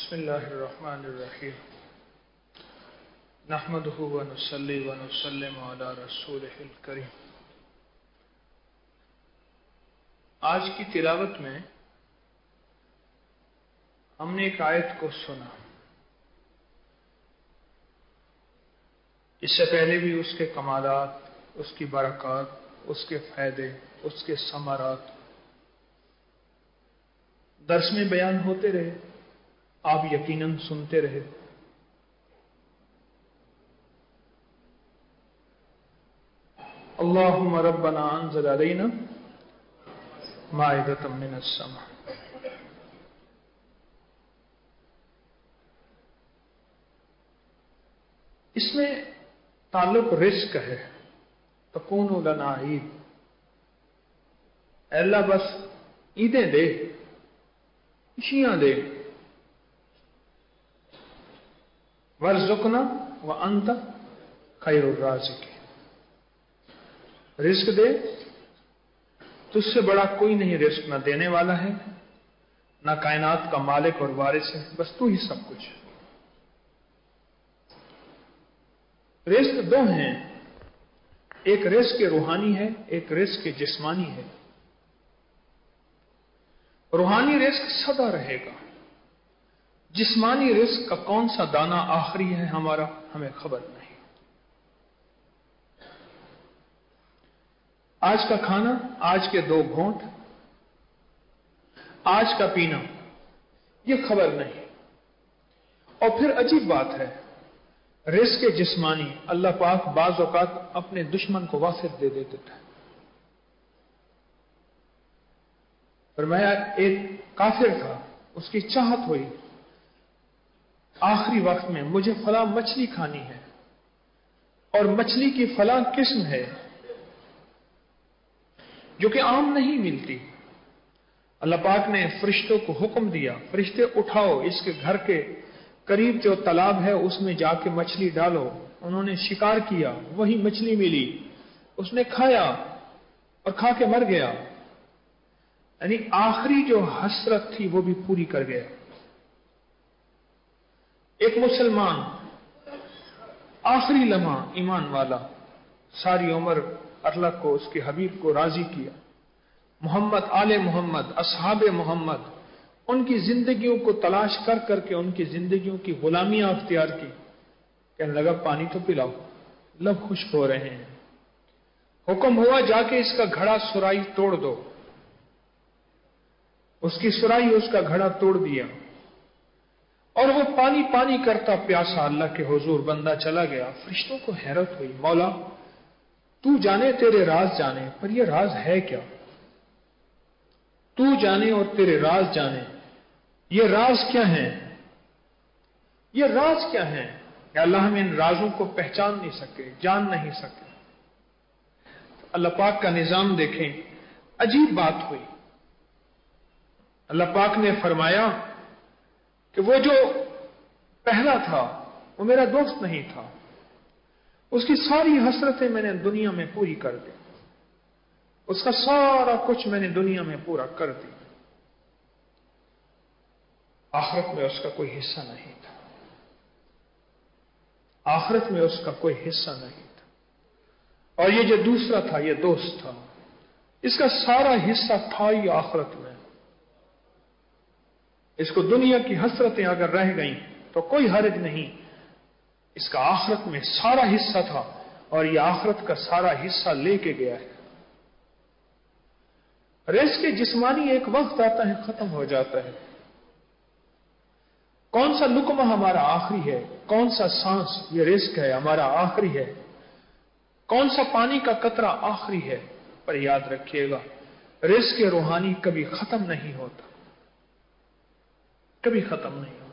بسم اللہ الرحمن الرحیم نحمده ونصلی ونسلم علی رسولہ الکریم۔ آج کی تلاوت میں ہم نے ایک آیت کو سنا، اس سے پہلے بھی اس کے کمالات، اس کی برکات، اس کے فائدے، اس کے ثمرات درس میں بیان ہوتے رہے، آپ یقیناً سنتے رہے۔ اللہم ربنا انزل علینا مائدۃ من السماء۔ اس میں تعلق رزق ہے، تکون لنا عید، اے اللہ بس عیدیں دے، خوشیاں دے، وارزقنا وانت خیر الرازقین، رزق دے، تجھ سے بڑا کوئی نہیں رزق نہ دینے والا ہے، نہ کائنات کا مالک اور وارث ہے، بس تو ہی سب کچھ۔ رزق دو ہیں، ایک رزق روحانی ہے، ایک رزق جسمانی ہے۔ روحانی رزق سدا رہے گا، جسمانی رزق کا کون سا دانہ آخری ہے ہمارا ہمیں خبر نہیں۔ آج کا کھانا، آج کے 2 گھونٹ، آج کا پینا، یہ خبر نہیں۔ اور پھر عجیب بات ہے، رزق جسمانی اللہ پاک بعض اوقات اپنے دشمن کو وافر دے دیتے تھے۔ فرمایا ایک کافر تھا، اس کی چاہت ہوئی آخری وقت میں مجھے فلاں مچھلی کھانی ہے، اور مچھلی کی فلاں قسم ہے جو کہ عام نہیں ملتی۔ اللہ پاک نے فرشتوں کو حکم دیا، فرشتے اٹھاؤ، اس کے گھر کے قریب جو تالاب ہے اس میں جا کے مچھلی ڈالو۔ انہوں نے شکار کیا، وہی مچھلی ملی، اس نے کھایا اور کھا کے مر گیا، یعنی آخری جو حسرت تھی وہ بھی پوری کر گیا۔ ایک مسلمان آخری لمحہ ایمان والا ساری عمر اللہ کو، اس کے حبیب کو راضی کیا، محمد، آل محمد، اصحاب محمد، ان کی زندگیوں کو تلاش کر کر کے ان کی زندگیوں کی غلامیاں اختیار کی، کہنے لگا پانی تو پلاؤ، لب خشک ہو رہے ہیں۔ حکم ہوا جا کے اس کا گھڑا سرائی توڑ دو، اس کی سرائی اس کا گھڑا توڑ دیا، اور وہ پانی پانی کرتا پیاسا اللہ کے حضور بندہ چلا گیا۔ فرشتوں کو حیرت ہوئی، مولا تو جانے، تیرے راز جانے، پر یہ راز ہے کیا؟ تو جانے اور تیرے راز جانے، یہ راز کیا ہیں؟ یہ راز کیا ہیں کہ اللہ ہم ان رازوں کو پہچان نہیں سکے، جان نہیں سکے۔ اللہ پاک کا نظام دیکھیں، عجیب بات ہوئی۔ اللہ پاک نے فرمایا کہ وہ جو پہلا تھا وہ میرا دوست نہیں تھا، اس کی ساری حسرتیں میں نے دنیا میں پوری کر دی، اس کا سارا کچھ میں نے دنیا میں پورا کر دی، آخرت میں اس کا کوئی حصہ نہیں تھا، آخرت میں اس کا کوئی حصہ نہیں تھا۔ اور یہ جو دوسرا تھا، یہ دوست تھا، اس کا سارا حصہ تھا ہی آخرت میں۔ اس کو دنیا کی حسرتیں اگر رہ گئیں تو کوئی حرج نہیں، اس کا آخرت میں سارا حصہ تھا، اور یہ آخرت کا سارا حصہ لے کے گیا ہے۔ رزق جسمانی ایک وقت آتا ہے، ختم ہو جاتا ہے۔ کون سا لقمہ ہمارا آخری ہے، کون سا سانس یہ رزق ہے ہمارا آخری ہے، کون سا پانی کا قطرہ آخری ہے، پر یاد رکھیے گا رزق روحانی کبھی ختم نہیں ہوتا، کبھی ختم نہیں ہوتا۔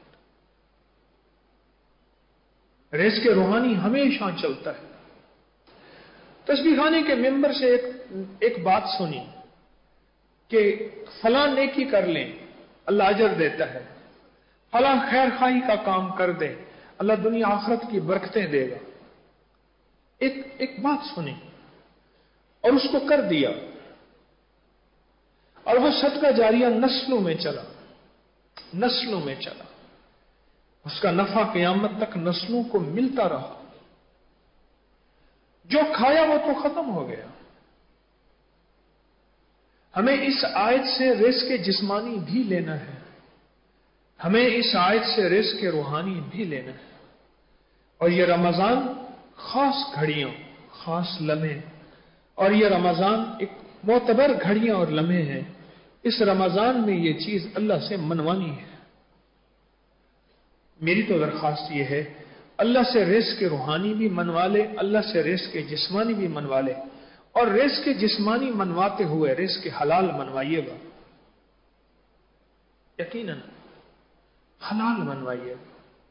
رزق روحانی ہمیشہ چلتا ہے۔ تسبیح خانے کے ممبر سے ایک بات سنی کہ فلاں نیکی کر لیں اللہ اجر دیتا ہے، فلاں خیر خواہی کا کام کر دیں اللہ دنیا آخرت کی برکتیں دے گا۔ ایک بات سنی اور اس کو کر دیا، اور وہ صدقہ جاریہ نسلوں میں چلا، نسلوں میں چلا۔ اس کا نفع قیامت تک نسلوں کو ملتا رہا. جو کھایا وہ تو ختم ہو گیا. ہمیں اس آیت سے رزق جسمانی بھی لینا ہے، ہمیں اس آیت سے رزق روحانی بھی لینا ہے. اور یہ رمضان خاص گھڑیاں، خاص لمحے، اور یہ رمضان ایک معتبر گھڑیاں اور لمحے ہیں. اس رمضان میں یہ چیز اللہ سے منوانی ہے. میری تو درخواست یہ ہے، اللہ سے رزق روحانی بھی منوا لے، اللہ سے رزق جسمانی بھی منوا لے، اور رزق جسمانی منواتے ہوئے رزق حلال منوائیے گا. یقیناً حلال منوائیے گا.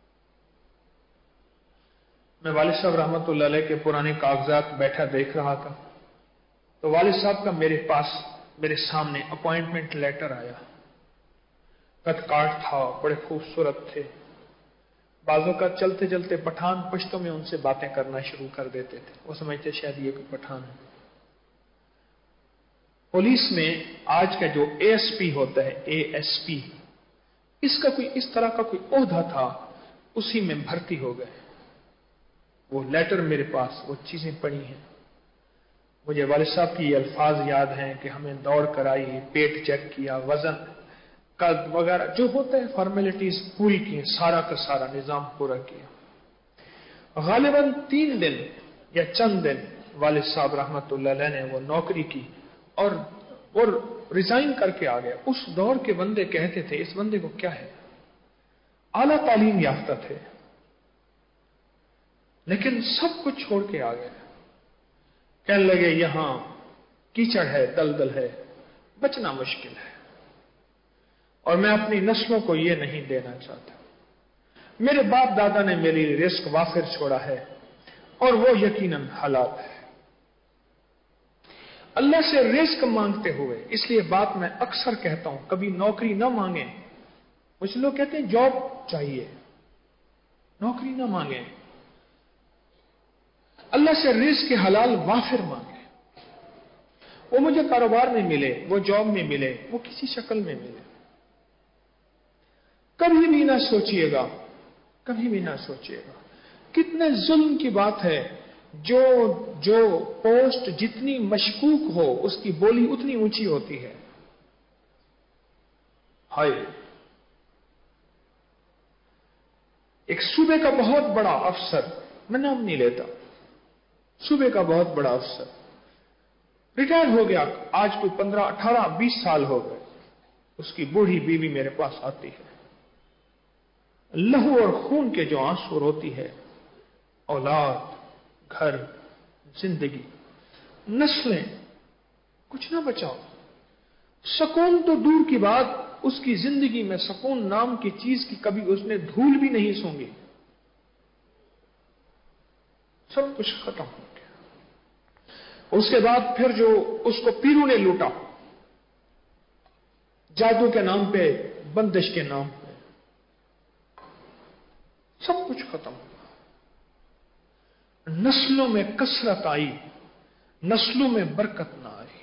میں والد صاحب رحمت اللہ علیہ کے پرانے کاغذات بیٹھا دیکھ رہا تھا تو والد صاحب کا میرے سامنے اپوائنٹمنٹ لیٹر آیا. قد کاٹ تھا، بڑے خوبصورت تھے. بعضوں کا چلتے چلتے پٹھان پشتوں میں ان سے باتیں کرنا شروع کر دیتے تھے، وہ سمجھتے شاید یہ کوئی پٹھان ہے. پولیس میں آج کا جو اے ایس پی ہوتا ہے، اے ایس پی، اس کا کوئی اس طرح کا کوئی عہدہ تھا، اسی میں بھرتی ہو گئے. وہ لیٹر میرے پاس، وہ چیزیں پڑی ہیں. مجھے والد صاحب کی یہ الفاظ یاد ہیں کہ ہمیں دوڑ کرائی، پیٹ چیک کیا، وزن قد وغیرہ جو ہوتا ہے فارمیلٹیز پوری کی، سارا کا سارا نظام پورا کیا. غالباً 3 دن یا چند دن والد صاحب رحمت اللہ علیہ نے وہ نوکری کی اور وہ ریزائن کر کے آ گیا. اس دور کے بندے کہتے تھے اس بندے کو کیا ہے، اعلیٰ تعلیم یافتہ تھے لیکن سب کچھ چھوڑ کے آ گئے. کہنے لگے یہاں کیچڑ ہے، دلدل ہے، بچنا مشکل ہے، اور میں اپنی نسلوں کو یہ نہیں دینا چاہتا. میرے باپ دادا نے میری رزق وافر چھوڑا ہے اور وہ یقیناً حلال ہے. اللہ سے رزق مانگتے ہوئے، اس لیے بات میں اکثر کہتا ہوں کبھی نوکری نہ مانگیں. کچھ لوگ کہتے ہیں جاب چاہیے، نوکری نہ مانگیں. اللہ سے رزق کے حلال وافر مانگیں. وہ مجھے کاروبار میں ملے، وہ جاب میں ملے، وہ کسی شکل میں ملے. کبھی بھی نہ سوچئے گا، کبھی بھی نہ سوچئے گا. کتنے ظلم کی بات ہے، جو پوسٹ جتنی مشکوک ہو اس کی بولی اتنی اونچی ہوتی ہے. ہائے، ایک صوبے کا بہت بڑا افسر، میں نام نہیں لیتا، صوبے کا بہت بڑا افسر ریٹائر ہو گیا. آج کوئی 15 18 20 سال ہو گئے. اس کی بوڑھی بیوی میرے پاس آتی ہے، لہو اور خون کے جو آنسو روتی ہے. اولاد، گھر، زندگی، نسلیں، کچھ نہ بچاؤ. سکون تو دور کی بات، اس کی زندگی میں سکون نام کی چیز کی کبھی اس نے دھول بھی نہیں سونگی. سب کچھ ختم ہو گیا. اس کے بعد پھر جو اس کو پیروں نے لوٹا، جادو کے نام پہ، بندش کے نام پہ، سب کچھ ختم ہوا. نسلوں میں کثرت آئی، نسلوں میں برکت نہ آئی.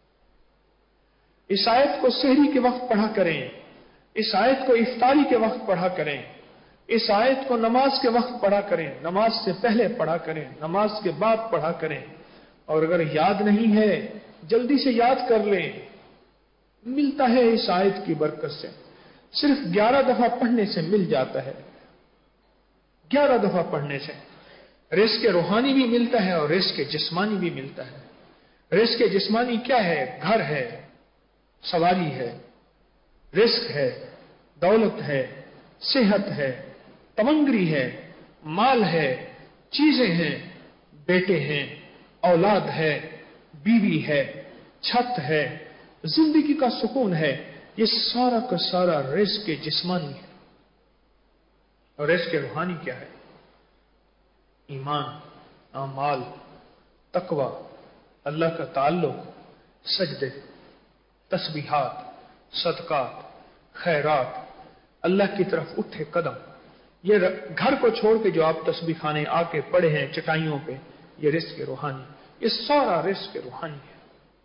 اس آیت کو سحری کے وقت پڑھا کریں، اس آیت کو افطاری کے وقت پڑھا کریں، اس آیت کو نماز کے وقت پڑھا کریں، نماز سے پہلے پڑھا کریں، نماز کے بعد پڑھا کریں. اور اگر یاد نہیں ہے جلدی سے یاد کر لیں. ملتا ہے اس آیت کی برکت سے. صرف 11 دفعہ پڑھنے سے مل جاتا ہے. 11 دفعہ پڑھنے سے رزق روحانی بھی ملتا ہے اور رزق جسمانی بھی ملتا ہے. رزق جسمانی کیا ہے؟ گھر ہے، سواری ہے، رزق ہے، دولت ہے، صحت ہے، تمنگری ہے، مال ہے، چیزیں ہیں، بیٹے ہیں، اولاد ہے، بیوی ہے، چھت ہے، زندگی کا سکون ہے. یہ سارا کا سارا رزق جسمانی ہے. اور رزق روحانی کیا ہے؟ ایمان، اعمال، تقوی، اللہ کا تعلق، سجدے، تسبیحات، صدقات، خیرات، اللہ کی طرف اٹھے قدم. یہ گھر کو چھوڑ کے جو آپ تسبیح خانے آ کے پڑے ہیں چٹائیوں پہ، یہ رزق روحانی. یہ سارا رزق روحانی ہے.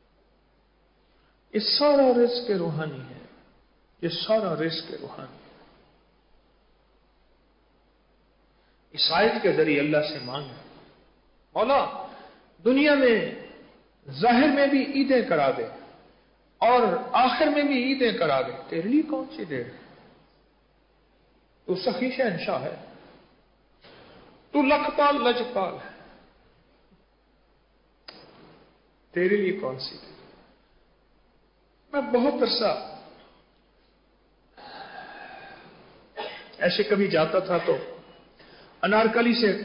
یہ سارا رزق روحانی ہے. یہ سارا رزق روحانی ہے. اس آیت کے ذریعے اللہ سے مانگے، مولا دنیا میں ظاہر میں بھی عیدیں کرا دے اور آخر میں بھی عیدیں کرا دے، تیرے لیے کون سی دیر ہے؟ تو سخی شہنشاہ ہے، تو لکھپال لجپال ہے، تیرے لیے کون سی دیر؟ میں بہت عرصہ ایسے کبھی جاتا تھا تو انارکلی سے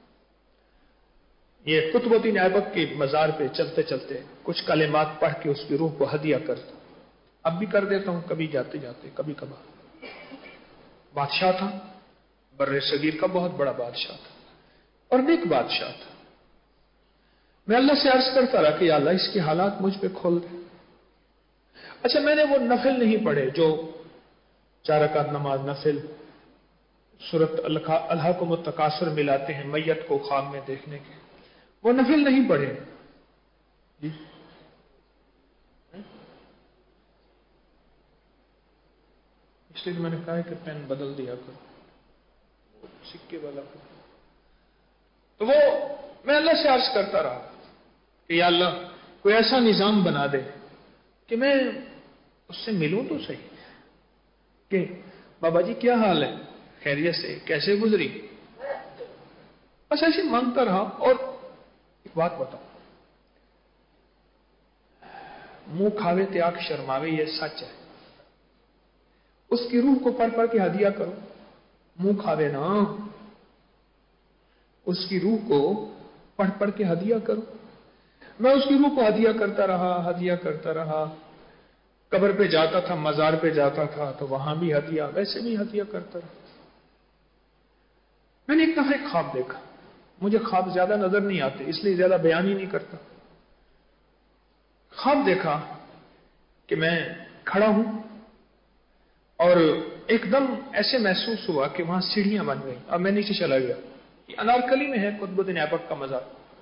یہ قطب الدین ایبک کے مزار پہ چلتے چلتے کچھ کلمات پڑھ کے اس کی روح کو ہدیہ کرتا، اب بھی کر دیتا ہوں کبھی جاتے جاتے کبھی کبھار۔ بادشاہ تھا، بر صغیر کا بہت بڑا بادشاہ تھا اور نیک بادشاہ تھا۔ میں اللہ سے عرض کرتا رہا کہ یا اللہ اس کے حالات مجھ پہ کھول دے۔ اچھا میں نے وہ نفل نہیں پڑھے جو 4 رکعت نماز نفل، سورۃ الہاکم التکاثر ملاتے ہیں میت کو خواب میں دیکھنے کے، وہ نفل نہیں پڑھے جی، اس لیے میں نے کہا کہ پین بدل دیا کرو، سکے والا کرو۔ تو وہ میں اللہ سے عرض کرتا رہا کہ یا اللہ کوئی ایسا نظام بنا دے کہ میں اس سے ملوں تو صحیح، کہ بابا جی کیا حال ہے، خیریت سے، کیسے گزری، بس ایسے مانگتا رہا۔ اور ایک بات بتاؤ، منہ کھاوے تے آنکھ شرماوے، یہ سچ ہے۔ اس کی روح کو پڑھ پڑھ کے ہدیہ کرو، منہ کھاوے نا، اس کی روح کو پڑھ پڑھ کے ہدیہ کرو۔ میں اس کی روح کو ہدیہ کرتا رہا، ہدیہ کرتا رہا، قبر پہ جاتا تھا، مزار پہ جاتا تھا تو وہاں بھی ہدیہ، ویسے بھی ہدیہ کرتا رہا۔ میں نے ایک دفعہ ایک خواب دیکھا، مجھے خواب زیادہ نظر نہیں آتے اس لیے زیادہ بیان ہی نہیں کرتا۔ خواب دیکھا کہ میں کھڑا ہوں اور ایک دم ایسے محسوس ہوا کہ وہاں سیڑھیاں بن گئی اور میں نیچے چلا گیا۔ یہ انارکلی میں ہے قطب الدین ایبک کا مزار،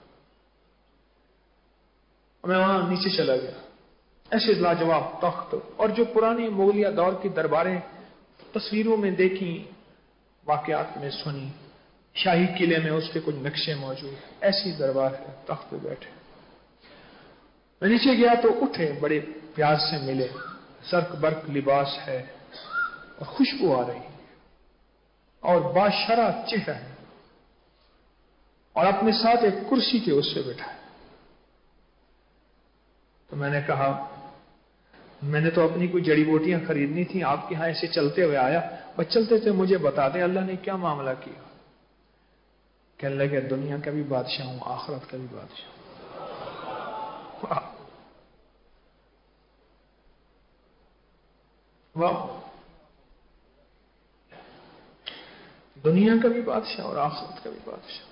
میں وہاں نیچے چلا گیا۔ ایسے لاجواب تخت اور جو پرانی مغلیہ دور کی درباریں تصویروں میں دیکھی، واقعات میں سنی، شاہی قلعے میں اس کے کچھ نقشے موجود، ایسی دربار ہے، تخت پہ بیٹھے۔ میں نیچے گیا تو اٹھے، بڑے پیار سے ملے، زرق برق لباس ہے اور خوشبو آ رہی اور باشرہ چہرہ ہے، اور اپنے ساتھ ایک کرسی کے اس سے بیٹھا ہے۔ تو میں نے کہا میں نے تو اپنی کوئی جڑی بوٹیاں خریدنی تھی، آپ کے ہاں ایسے چلتے ہوئے آیا، بس چلتے تھے مجھے بتا دیں اللہ نے کیا معاملہ کیا۔ کہنے لگے دنیا کا بھی بادشاہ ہوں، آخرت کا بھی بادشاہ ہوں۔ واہ، دنیا کا بھی بادشاہ اور آخرت کا بھی بادشاہ۔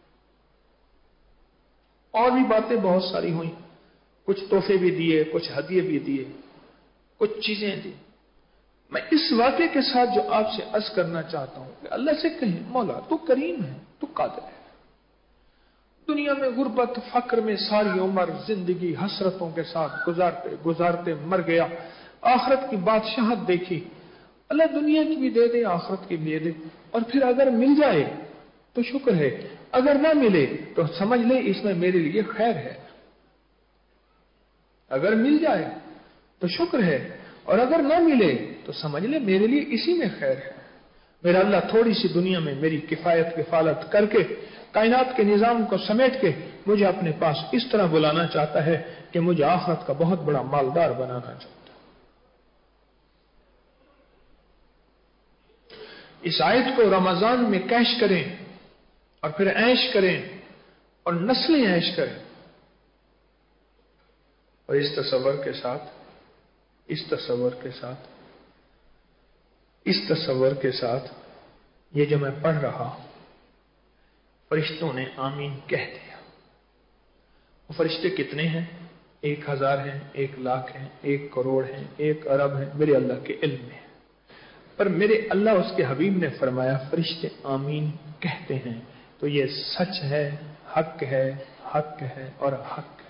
اور بھی باتیں بہت ساری ہوئیں، کچھ تحفے بھی دیے، کچھ ہدیے بھی دیے، کچھ چیزیں دی۔ میں اس واقعے کے ساتھ جو آپ سے عرض کرنا چاہتا ہوں کہ اللہ سے کہیں مولا تو کریم ہے، تو قادر ہے۔ دنیا میں غربت فقر میں ساری عمر زندگی حسرتوں کے ساتھ گزارتے گزارتے مر گیا، آخرت کی بادشاہت دیکھی، اللہ دنیا کی بھی دے دے آخرت کی بھی دے دے، اور پھر اگر مل جائے تو شکر ہے، اگر نہ ملے تو سمجھ لے اس میں میرے لیے خیر ہے۔ اگر مل جائے تو شکر ہے، اور اگر نہ ملے تو سمجھ لے میرے لیے اسی میں خیر ہے۔ میرا اللہ تھوڑی سی دنیا میں میری کفایت کفالت کر کے کائنات کے نظام کو سمیٹ کے مجھے اپنے پاس اس طرح بلانا چاہتا ہے کہ مجھے آخرت کا بہت بڑا مالدار بنانا چاہتا ہے۔ اس آیت کو رمضان میں کیش کریں اور پھر عیش کریں اور نسلیں عیش کریں، اور اس تصور کے ساتھ یہ جو میں پڑھ رہا، فرشتوں نے آمین کہہ دیا۔ وہ فرشتے کتنے ہیں؟ 1000 ہیں، 1,00,000 ہیں، 1 کروڑ ہیں، 1 ارب ہیں، میرے اللہ کے علم میں ہے۔ پر میرے اللہ اس کے حبیب نے فرمایا فرشتے آمین کہتے ہیں، تو یہ سچ ہے، حق ہے، حق ہے اور حق ہے۔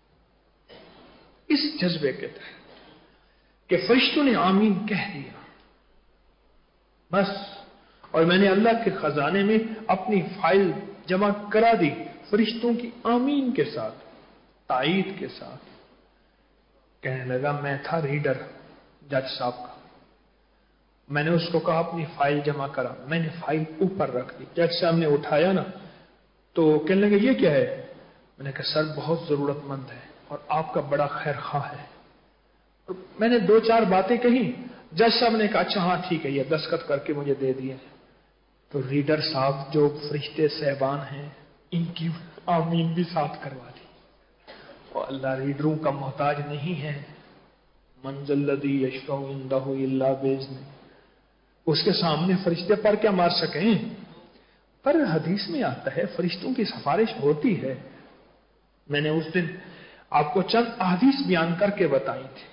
اس جذبے کے تحت کہ فرشتوں نے آمین کہہ دیا بس، اور میں نے اللہ کے خزانے میں اپنی فائل جمع کرا دی فرشتوں کی آمین کے ساتھ، تائید کے ساتھ۔ کہنے لگا میں تھا ریڈر جج صاحب کا، میں نے اس کو کہا اپنی فائل جمع کرا، میں نے فائل اوپر رکھ دی، جج صاحب نے اٹھایا نا تو کہنے لگا یہ کیا ہے؟ میں نے کہا سر بہت ضرورت مند ہے اور آپ کا بڑا خیر خواہ ہے۔ میں نے 2-4 باتیں کہی، جج صاحب نے کہا اچھا ہاں ٹھیک ہے، یہ دستخط کر کے مجھے دے دیے۔ تو ریڈر صاحب جو فرشتے صاحبان ہیں ان کی آمین بھی ساتھ کروا دی۔ وہ اللہ ریڈروں کا محتاج نہیں ہے، من ذا الذی یشفع عندہ الا باذنہ، اس کے سامنے فرشتے پر کیا مار سکیں؟ پر حدیث میں آتا ہے فرشتوں کی سفارش ہوتی ہے۔ میں نے اس دن آپ کو چند احادیث بیان کر کے بتائی تھی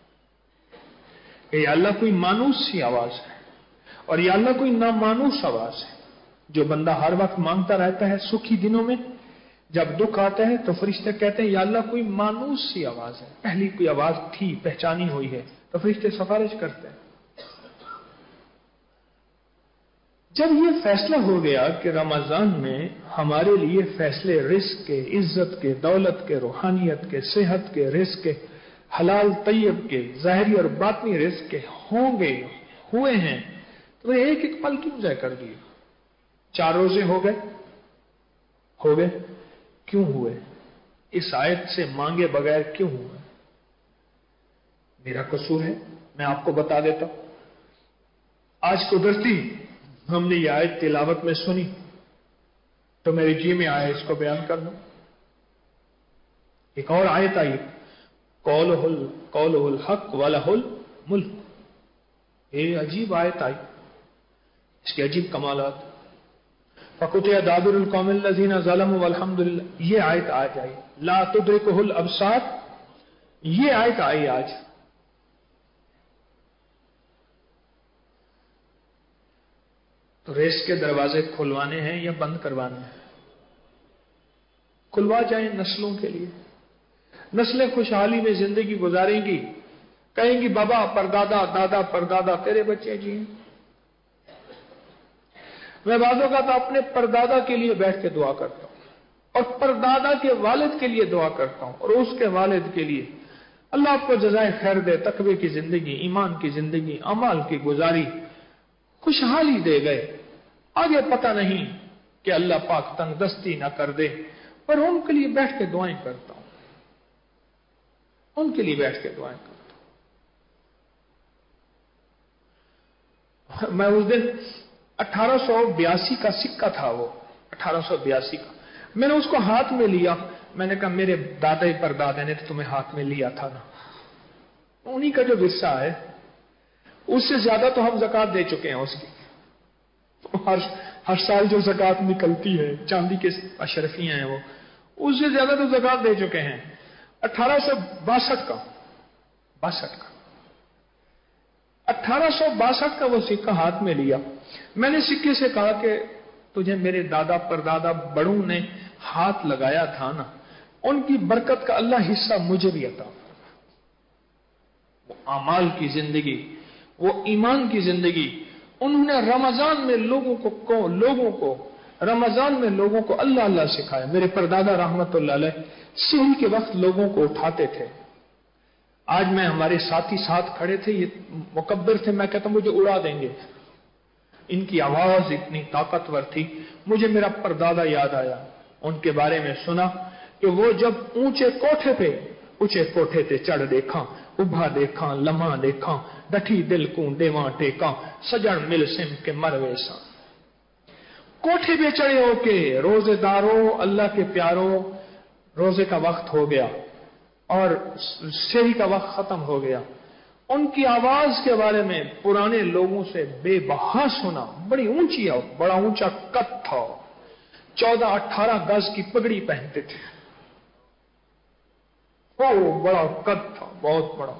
کہ یا اللہ کوئی مانوس سی آواز ہے اور یا اللہ کوئی نامانوس آواز ہے۔ جو بندہ ہر وقت مانگتا رہتا ہے سکھی دنوں میں، جب دکھ آتا ہے تو فرشتے کہتے ہیں یا اللہ کوئی مانوس سی آواز ہے، پہلی کوئی آواز تھی پہچانی ہوئی ہے، تو فرشتے سفارش کرتے ہیں۔ جب یہ فیصلہ ہو گیا کہ رمضان میں ہمارے لیے فیصلے رزق کے، عزت کے، دولت کے، روحانیت کے، صحت کے، رزق کے، حلال طیب کے، ظاہری اور باطنی رزق کے ہوں گے، ہوئے ہیں، تو ایک ایک پل کیوں ضائع کر دیے؟ 4 روزے ہو گئے، کیوں ہوئے؟ اس آیت سے مانگے بغیر کیوں ہوئے؟ میرا قصور ہے، میں آپ کو بتا دیتا ہوں۔ آج قدرتی ہم نے یہ آیت تلاوت میں سنی تو میرے جی میں آیا اس کو بیان کر دوں۔ ایک اور آیت آئی، قولہ الحق ولہ الملک، یہ عجیب آیت آئی، اس کے عجیب کمالات۔ فقطع دابر القوم الذین ظلموا والحمد للہ، یہ آیت آج آئی۔ لا تدرکہ الابصار، یہ آیت آئی آج۔ تو ریس کے دروازے کھلوانے ہیں یا بند کروانے ہیں؟ کھلوا جائیں نسلوں کے لیے، نسلیں خوشحالی میں زندگی گزاریں گی، کہیں گی بابا پردادا دادا پردادا تیرے بچے جی۔ میں بعضوں کا تو اپنے پردادا کے لیے بیٹھ کے دعا کرتا ہوں اور پردادا کے والد کے لیے دعا کرتا ہوں اور اس کے والد کے لیے، اللہ آپ کو جزائے خیر دے، تقوی کی زندگی، ایمان کی زندگی، اعمال کی گزاری، خوشحالی دے گئے۔ آگے پتہ نہیں کہ اللہ پاک تنگ دستی نہ کر دے، پر ان کے لیے بیٹھ کے دعائیں کرتا ہوں، ان کے لیے بیٹھ کے دعائیں کرتا ہوں۔ میں اس دن 1882 کا سکہ تھا، وہ 1882 کا، میں نے اس کو ہاتھ میں لیا، میں نے کہا میرے دادا پردادا نے تو تمہیں ہاتھ میں لیا تھا نا، انہی کا جو ورثہ ہے، اس سے زیادہ تو ہم زکات دے چکے ہیں اس کی۔ ہر سال جو زکات نکلتی ہے، چاندی کے اشرفیاں ہیں وہ، اس سے زیادہ تو زکات دے چکے ہیں۔ 1862 کا 1862 کا وہ سکہ ہاتھ میں لیا، میں نے سکے سے کہا کہ تجھے میرے دادا پردادا بڑوں نے ہاتھ لگایا تھا نا، ان کی برکت کا اللہ حصہ مجھے بھی عطا فرما۔ وہ اعمال کی زندگی، وہ ایمان کی زندگی، انہوں نے رمضان میں لوگوں کو رمضان میں لوگوں کو اللہ اللہ سکھایا۔ میرے پردادا رحمت اللہ علیہ سحری کے وقت لوگوں کو اٹھاتے تھے۔ آج میں ہمارے ساتھی ساتھ کھڑے تھے، یہ مکبر تھے، میں کہتا ہوں مجھے اڑا دیں گے، ان کی آواز اتنی طاقتور تھی۔ مجھے میرا پردادا یاد آیا، ان کے بارے میں سنا کہ وہ جب اونچے کوٹھے تے چڑھ دیکھا، ابھا دیکھا، لمحہ دیکھا، ڈٹھی دل کو دیواں ٹیکا، سجن مل سم کے مروے سا۔ کوٹھے پہ چڑھے ہو کے روزے داروں، اللہ کے پیاروں، روزے کا وقت ہو گیا اور سحری کا وقت ختم ہو گیا۔ ان کی آواز کے بارے میں پرانے لوگوں سے بے بہا سنا، بڑی اونچی ہے، بڑا اونچا قد تھا، 14-18 گز کی پگڑی پہنتے تھے، بڑا قد تھا، بہت بڑا۔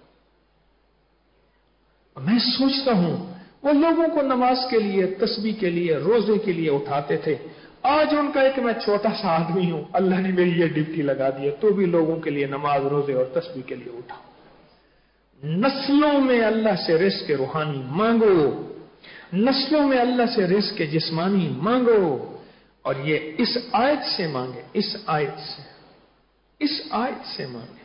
میں سوچتا ہوں وہ لوگوں کو نماز کے لیے، تسبیح کے لیے، روزے کے لیے اٹھاتے تھے۔ آج ان کا ایک میں چھوٹا سا آدمی ہوں، اللہ نے میری یہ ڈیوٹی لگا دی ہے، تو بھی لوگوں کے لیے نماز، روزے اور تسبیح کے لیے اٹھا۔ نسلوں میں اللہ سے رزق روحانی مانگو، नस्लों में अल्लाह से रिज़्क़ जिस्मानी मांगो, और ये इस आयत से मांगे, इस आयत से मांगे।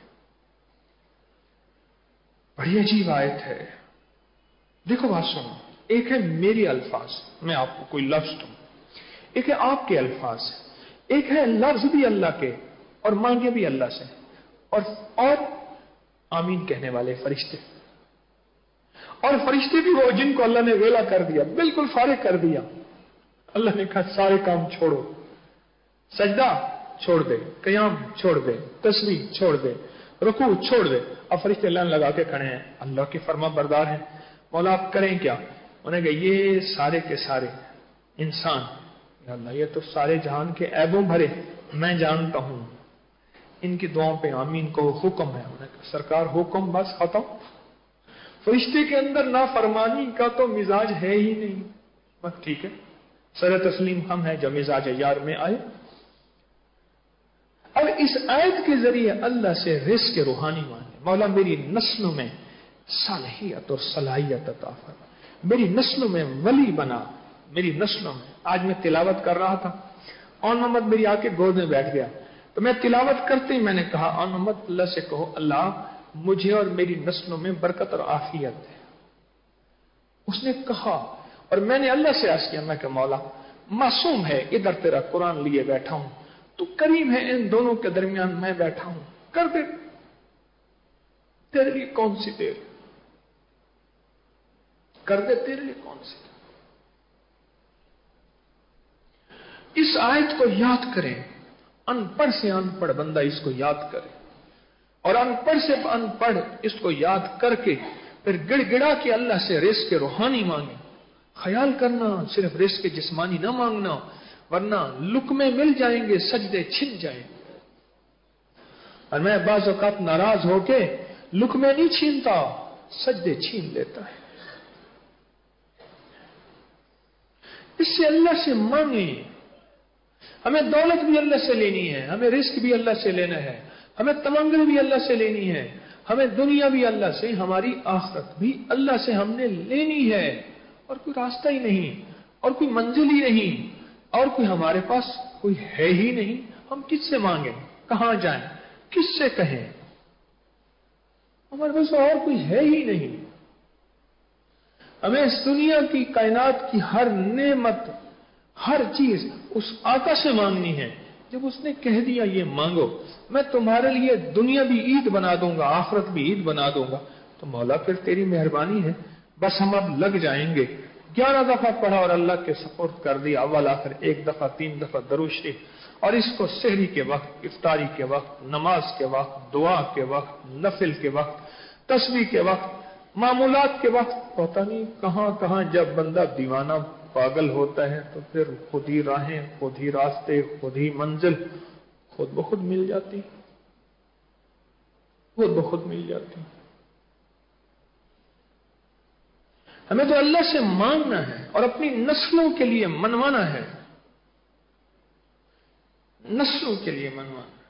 बड़ी अजीब आयत है। देखो बात सुनो, एक है मेरी अल्फाज, मैं आपको कोई लफ्ज दूं, एक है आपके अल्फाज, एक है लफ्ज भी अल्लाह के और मांगे भी अल्लाह से, और आमीन कहने वाले फरिश्ते, और फरिश्ते भी वो जिनको अल्लाह ने वेला कर दिया, बिल्कुल फारिग कर दिया। अल्लाह ने कहा सारे काम छोड़ो, सजदा छोड़ दे, क़याम छोड़ दे, तस्बीह छोड़ दे, रुकू छोड़ दे। अब फरिश्ते लाइन लगा के खड़े हैं, अल्लाह के फर्मा बरदार हैं। मौला आप करें क्या? उन्हें कहा ये सारे के सारे इंसान, अल्लाह ये तो सारे जहान के ऐबों भरे मैं जानता हूं, इनकी दुआओं पे आमीन को हुक्म है। उन्होंने कहा सरकार हुक्म, बस खत्म। फरिश्ते के अंदर नाफरमानी का तो मिजाज है ही नहीं। बस ठीक है, सर तस्लीम हम है जो मिजाज यार में आए। अब इस आयत के जरिए अल्लाह से रिज़्क़ रूहानी मांगे, मौला मेरी नस्लों में सालहियत और सलाहियत अता फरमा, मेरी नस्लों में वली बना, मेरी नस्लों में। आज मैं तिलावत कर रहा था और मोहम्मद मेरी आके गोद में बैठ गया, तो मैं तिलावत करते ही मैंने कहा और मोहम्मद अल्लाह से कहो अल्लाह मुझे और मेरी नस्लों में बरकत और आफियत है। उसने कहा और मैंने अल्लाह से अर्ज किया, मैं कहा मौला मासूम है, इधर तेरा कुरान लिए बैठा हूं, तो करीम है इन दोनों के दरमियान मैं बैठा हूं, कर दे, तेरे लिए कौन सी देर, कर दे, तेरे लिए कौन सी देर। इस आयत को याद करें, अनपढ़ से अनपढ़ बंदा इसको याद करे, और अनपढ़ से अनपढ़ इसको याद करके फिर गिड़गिड़ा के अल्लाह से रिज़्क़ रूहानी मांगे। ख्याल करना सिर्फ रिज़्क़ जिस्मानी ना मांगना, वरना लुकमे मिल जाएंगे, सजदे छिन जाएंगे। और मैं बाज़ औक़ात नाराज होके लुकमे नहीं छीनता, सजदे छीन लेता है। इससे अल्लाह से मांगे। हमें दौलत भी अल्लाह से लेनी है, हमें रिज़्क़ भी अल्लाह से लेना है, हमें तमंगल भी अल्लाह से लेनी है, हमें दुनिया भी अल्लाह से, हमारी आखिरत भी अल्लाह से हमने लेनी है। और कोई रास्ता ही नहीं, और कोई मंजिल ही नहीं, और कोई हमारे पास कोई है ही नहीं। हम किससे मांगे, कहां जाएं, किससे कहें? हमारे पास और कोई है ही नहीं। हमें इस दुनिया की, कायनात की हर नेमत, हर चीज उस आका से मांगनी है। जब उसने कह दिया ये मांगो, मैं तुम्हारे लिए दुनिया भी ईद बना दूंगा, आखिरत भी ईद बना दूंगा, तो मौला फिर तेरी मेहरबानी है, बस हम अब लग जाएंगे। 11 दफा पढ़ा और अल्लाह के सुपुर्द कर दिया, अव्वल आखिर 1 दफा, 3 दफा दरूद शरीफ, और इसको सहरी के वक्त, इफ्तारी के वक्त, नमाज के वक्त, दुआ के वक्त, नफिल के वक्त, तस्बीह के वक्त, मामूलात के वक्त, पता नहीं कहां कहां जब बंदा दीवाना पागल होता है तो फिर खुद ही राहें, खुद ही रास्ते, खुद ही मंजिल खुद ब खुद मिल जाती, खुद ब खुद मिल जाती। हमें तो अल्लाह से मांगना है और अपनी नस्लों के लिए मनवाना है, नस्लों के लिए मनवाना है।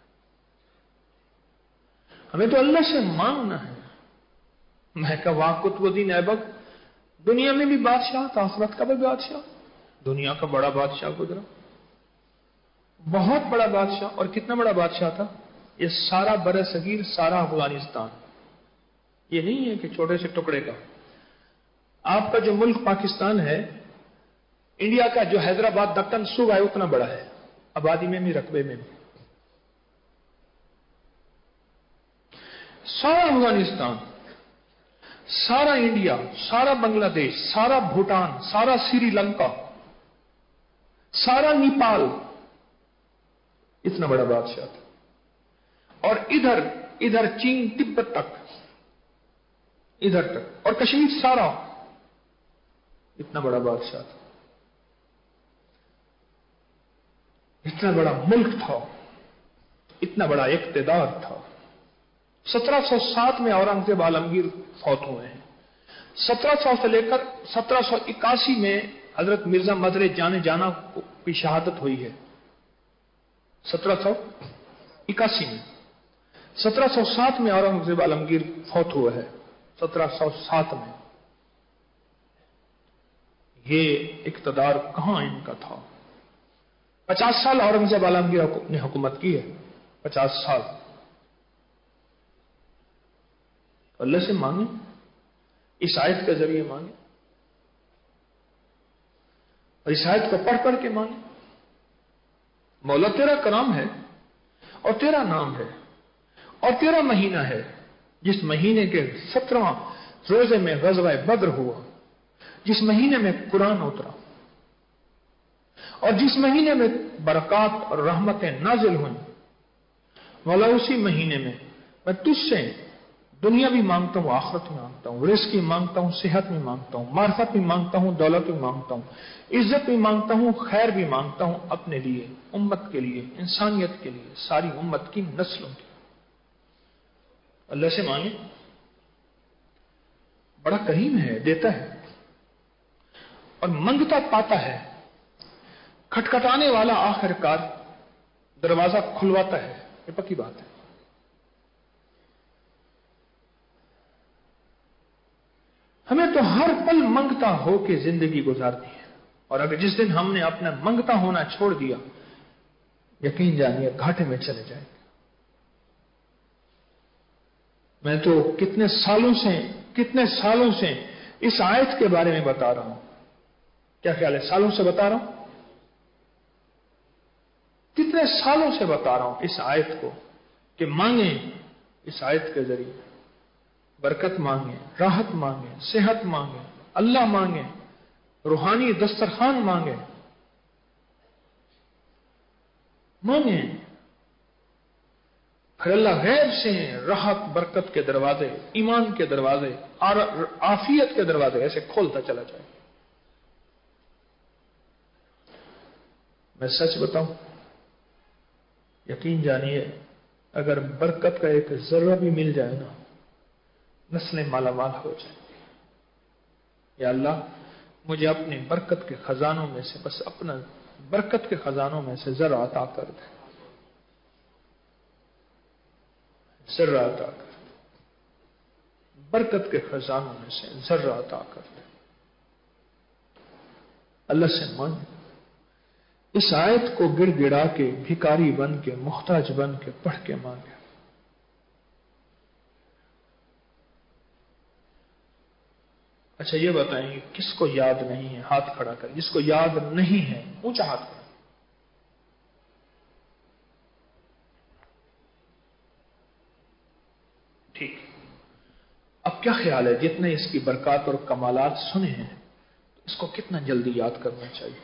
हमें तो अल्लाह से मांगना है। मैं कहा वाह कुतुबुद्दीन ऐबक, दुनिया में भी बादशाह था, आखिरत का भी बादशाह, दुनिया का बड़ा बादशाह गुजरा, बहुत बड़ा बादशाह। और कितना बड़ा बादशाह था? ये सारा बरसगीर, सारा अफगानिस्तान, ये नहीं है कि छोटे से टुकड़े का। आपका जो मुल्क पाकिस्तान है, इंडिया का जो हैदराबाद दक्कन सूबा है उतना बड़ा है, आबादी में भी, रकबे में भी। सारा अफगानिस्तान, सारा इंडिया, सारा बांग्लादेश, सारा भूटान, सारा श्रीलंका, सारा नेपाल, इतना बड़ा बादशाह था। और इधर इधर चीन तिब्बत तक, इधर तक, और कश्मीर सारा, इतना बड़ा बादशाह था। इतना बड़ा मुल्क था, इतना बड़ा इक्तदार था। 1707 में औरंगजेब आलमगीर फौत हुए हैं। 1700 से लेकर 1781 में हजरत मिर्जा मदरे जाने जाना की शहादत हुई है। 1781 में, 1707 में औरंगजेब आलमगीर फौत हुआ है, 1707 में। یہ اقتدار کہاں ان کا تھا؟ 50 سال اورنگزیب عالمگیر نے حکومت کی ہے، 50 سال. اللہ سے مانگیں، اس آیت کے ذریعے مانگیں، اور اس آیت کو پڑھ پڑھ کے مانگیں. مولا تیرا کرام ہے اور تیرا نام ہے اور تیرا مہینہ ہے، جس مہینے کے 17واں روزے میں غزوہ بدر ہوا، جس مہینے میں قرآن اترا، اور جس مہینے میں برکات اور رحمتیں نازل ہوئیں. مولا اسی مہینے میں تجھ سے دنیا بھی مانگتا ہوں، آخرت بھی مانگتا ہوں، رزق بھی مانگتا ہوں، صحت بھی مانگتا ہوں، معرفت بھی مانگتا ہوں، دولت بھی مانگتا ہوں، عزت بھی مانگتا ہوں، خیر بھی مانگتا ہوں، اپنے لیے، امت کے لیے، انسانیت کے لیے، ساری امت کی نسلوں کی. اللہ سے مانگے، بڑا کریم ہے، دیتا ہے اور منگتا پاتا ہے. کھٹکھٹانے والا آخر کار دروازہ کھلواتا ہے، یہ پکی بات ہے. ہمیں تو ہر پل منگتا ہو کے زندگی گزارنی ہے، اور اگر جس دن ہم نے اپنا منگتا ہونا چھوڑ دیا، یقین جانیے گھاٹے میں چلے جائیں گے. میں تو کتنے سالوں سے اس آیت کے بارے میں بتا رہا ہوں. کیا خیال ہے؟ سالوں سے بتا رہا ہوں، کتنے سالوں سے بتا رہا ہوں اس آیت کو کہ مانگیں. اس آیت کے ذریعے برکت مانگیں، راحت مانگیں، صحت مانگیں، اللہ مانگیں، روحانی دسترخوان مانگیں. پھر اللہ غیب سے راحت برکت کے دروازے، ایمان کے دروازے اور عافیت کے دروازے ایسے کھولتا چلا جائے. میں سچ بتاؤں، یقین جانیے اگر برکت کا ایک ذرہ بھی مل جائے نا، نسلیں مالا مال ہو جائیں گی. یا اللہ مجھے اپنے برکت کے خزانوں میں سے، بس اپنا برکت کے خزانوں میں سے ذرا عطا کر دے، ذرا عطا کر دے، برکت کے خزانوں میں سے ذرا عطا کر دے. اللہ سے مانگ، اس آیت کو گڑ گڑا کے، بھکاری بن کے، محتاج بن کے پڑھ کے مانگے. اچھا یہ بتائیں کس کو یاد نہیں ہے؟ ہاتھ کھڑا کر. جس کو یاد نہیں ہے اونچا ہاتھ کھڑا. ٹھیک. اب کیا خیال ہے جتنے اس کی برکات اور کمالات سنے ہیں اس کو کتنا جلدی یاد کرنا چاہیے؟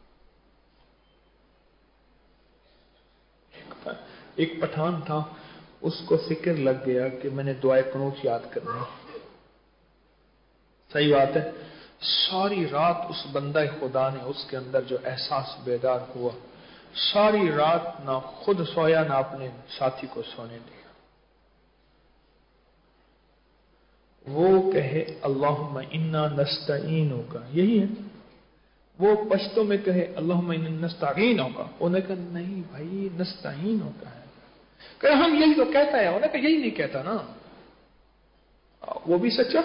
ایک پٹھان تھا، اس کو فکر لگ گیا کہ میں نے دعائے قنوت یاد کرنی. صحیح بات ہے. ساری رات اس بندہ خدا نے، اس کے اندر جو احساس بیدار ہوا، ساری رات نہ خود سویا نہ اپنے ساتھی کو سونے دیا. وہ کہے اللہم انا نستعینک، یہی ہے. وہ پشتوں میں کہے اللہم انا نستعینک، انہوں نے کہا نہیں بھائی نستعینک ہے. کہ ہم یہی تو کہتا ہے، انہوں نے کہا یہی نہیں کہتا نا. وہ بھی سچا.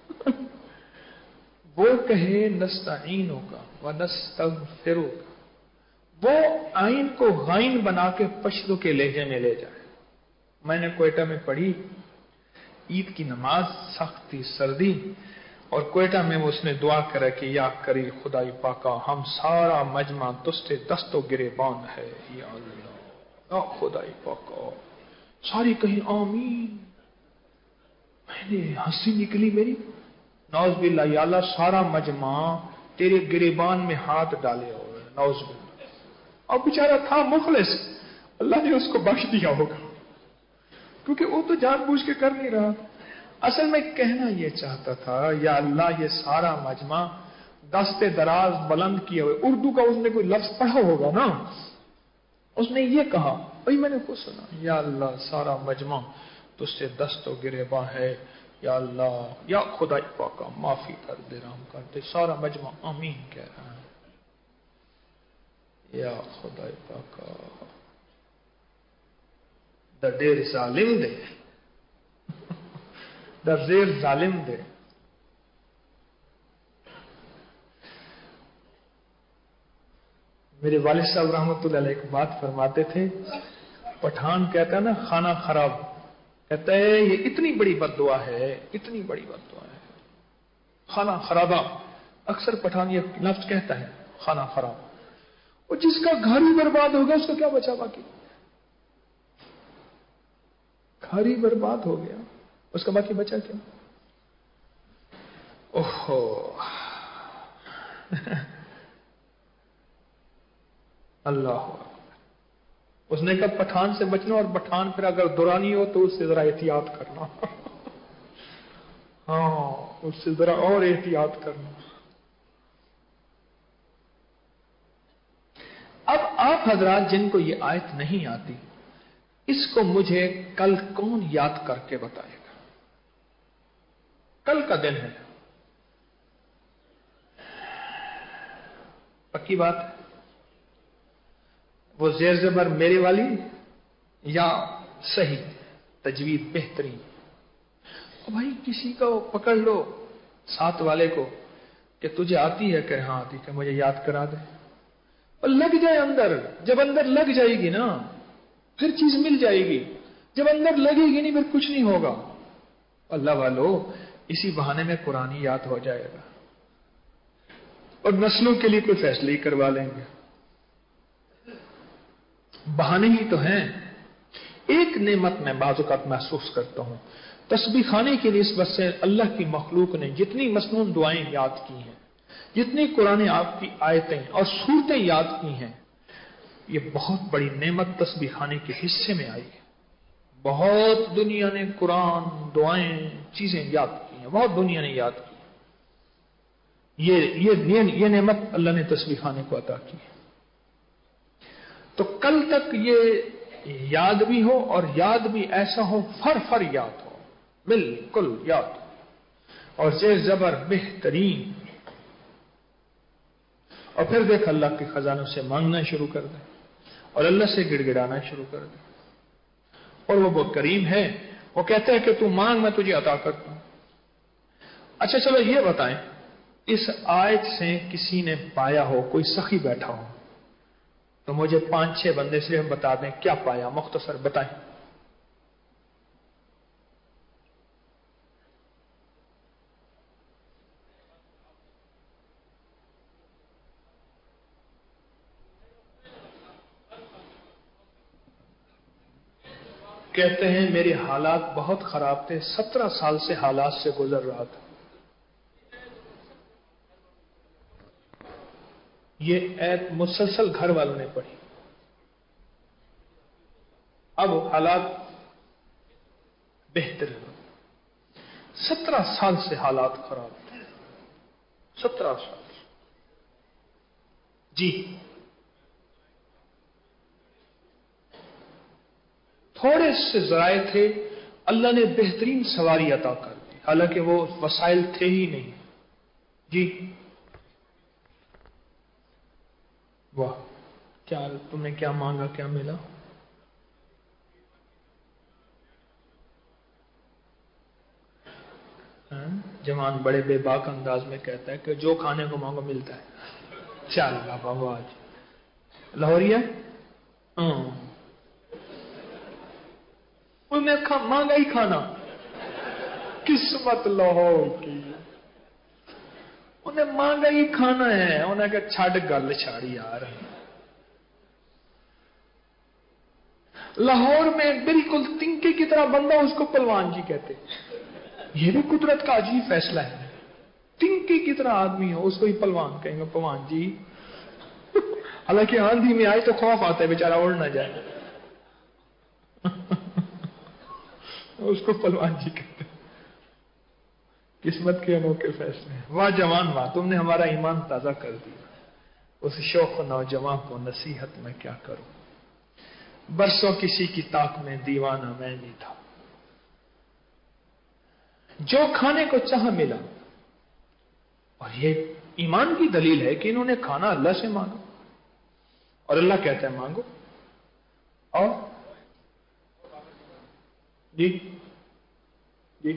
وہ کہے نستعینک ونستغفرک، وہ آئین کو غائن بنا کے پشتوں کے لہجے میں لے جائے. میں نے کوئٹہ میں پڑھی عید کی نماز، سخت تھی سردی، اور کوئٹہ میں اس نے دعا کرا کہ یا کری خدائی پاکا ہم سارا مجمع تستے دست و گریبان ہے، یا اللہ یا خدائی پاکا. ساری کہیں آمین. میں نے ہنسی نکلی میری، نعوذ باللہ یا اللہ سارا مجمع تیرے گریبان میں ہاتھ ڈالے ہوئے، نعوذ باللہ. اور بیچارہ تھا مخلص، اللہ نے اس کو بخش دیا ہوگا کیونکہ وہ تو جان بوجھ کے کر نہیں رہا. اصل میں کہنا یہ چاہتا تھا یا اللہ یہ سارا مجمع دست دراز بلند کیے ہوئے. اردو کا اس نے کوئی لفظ پڑھا ہوگا نا، اس نے یہ کہا، بھائی میں نے خود سنا، یا اللہ سارا مجمع تجھ سے دست و گریباں ہے، یا اللہ یا خدا پاکا معافی کر دے، رحم کر دے. سارا مجمع آمین کہہ رہا ہے، یا خدا پاکا دا دیر ظالم دے، دا زیر ظالم دے. میرے والد صاحب رحمۃ اللہ علیہ ایک بات فرماتے تھے، پٹھان کہتا ہے نا کھانا خراب، کہتا ہے یہ اتنی بڑی بد دعا ہے، اتنی بڑی بد دعا ہے، کھانا خرابہ۔ اکثر پٹھان یہ لفظ کہتا ہے کھانا خراب، اور جس کا گھر ہی برباد ہو گیا اس کو کیا بچا باقی؟ گھر ہی برباد ہو گیا، اس کا باقی بچا کیا؟ اوہو اللہ، اس نے کہا پٹھان سے بچنا، اور پٹھان پھر اگر دورانی ہو تو اس سے ذرا احتیاط کرنا ہاں، اس سے ذرا اور احتیاط کرنا۔ اب آپ حضرات جن کو یہ آیت نہیں آتی، اس کو مجھے کل کون یاد کر کے بتائے گا؟ کل کا دن ہے، پکی بات ہے، وہ زیر زبر میرے والی یا صحیح تجوید بہترین؟ بھائی کسی کو پکڑ لو ساتھ والے کو کہ تجھے آتی ہے، کہ ہاں آتی، کہ مجھے یاد کرا دے، اور لگ جائے اندر۔ جب اندر لگ جائے گی نا پھر چیز مل جائے گی، جب اندر لگے گی نہیں پھر کچھ نہیں ہوگا۔ اللہ والو، اسی بہانے میں قرآن یاد ہو جائے گا، اور نسلوں کے لیے کوئی فیصلے ہی کروا لیں گے۔ بہانے ہی تو ہیں۔ ایک نعمت میں بعض اوقات محسوس کرتا ہوں، تسبیح خانے کی نسبت سے اللہ کی مخلوق نے جتنی مسنون دعائیں یاد کی ہیں، جتنی قرآن آپ کی آیتیں اور صورتیں یاد کی ہیں، یہ بہت بڑی نعمت تسبیح خانے کے حصے میں آئی ہے۔ بہت دنیا نے قرآن، دعائیں، چیزیں یاد کی ہیں، بہت دنیا نے یاد کی۔ یہ نعمت اللہ نے تسبیح خانے کو عطا کی ہے۔ تو کل تک یہ یاد بھی ہو، اور یاد بھی ایسا ہو فر یاد ہو، بالکل یاد ہو، اور زیر زبر بہترین، اور پھر دیکھ اللہ کے خزانوں سے مانگنا شروع کر دیں، اور اللہ سے گڑ گڑانا شروع کر دیں، اور وہ بہت کریم ہے، وہ کہتے ہیں کہ تو مانگ میں تجھے عطا کرتا ہوں۔ اچھا چلو یہ بتائیں، اس آیت سے کسی نے پایا ہو، کوئی سخی بیٹھا ہو تو مجھے 5-6 بندے صرف بتا دیں کیا پایا، مختصر بتائیں۔ کہتے ہیں میرے حالات بہت خراب تھے، 17 سال سے حالات سے گزر رہا تھا۔ یہ ایت مسلسل گھر والوں نے پڑھی، اب حالات بہتر ہیں۔ 17 سال سے حالات خراب تھے، 17 سال جی، تھوڑے سے ذرائع تھے، اللہ نے بہترین سواری عطا کر دی، حالانکہ وہ وسائل تھے ہی نہیں۔ جی واہ، کیا تم نے کیا مانگا، کیا ملا؟ جوان بڑے بے باک انداز میں کہتا ہے کہ جو کھانے کو مانگو ملتا ہے۔ چل بابا آج لاہوریا انہیں مانگا ہی کھانا، قسمت لاہور کی، انہیں مانگا ہی کھانا ہے، انہیں کہ چھڈ گل چھاڑی یار۔ لاہور میں بالکل تنکے کی طرح بندہ، اس کو پلوان جی کہتے، یہ بھی قدرت کا عجیب فیصلہ ہے، تنکے کی طرح آدمی ہو اس کو ہی پلوان کہیں گے، پلوان جی۔ حالانکہ آندھی میں آئی تو خوف آتا ہے بیچارہ اڑ نہ جائے، اس کو پلوان جی کہتے ہیں۔ قسمت کے انوکھے فیصلے، واہ جوان واہ، تم نے ہمارا ایمان تازہ کر دیا۔ اس شوق نوجوان کو نصیحت میں کیا کروں، برسوں کسی کی طاق میں دیوانہ میں نہیں تھا، جو کھانے کو چاہ ملا۔ اور یہ ایمان کی دلیل ہے کہ انہوں نے کھانا اللہ سے مانگا، اور اللہ کہتا ہے مانگو۔ اور جی جی،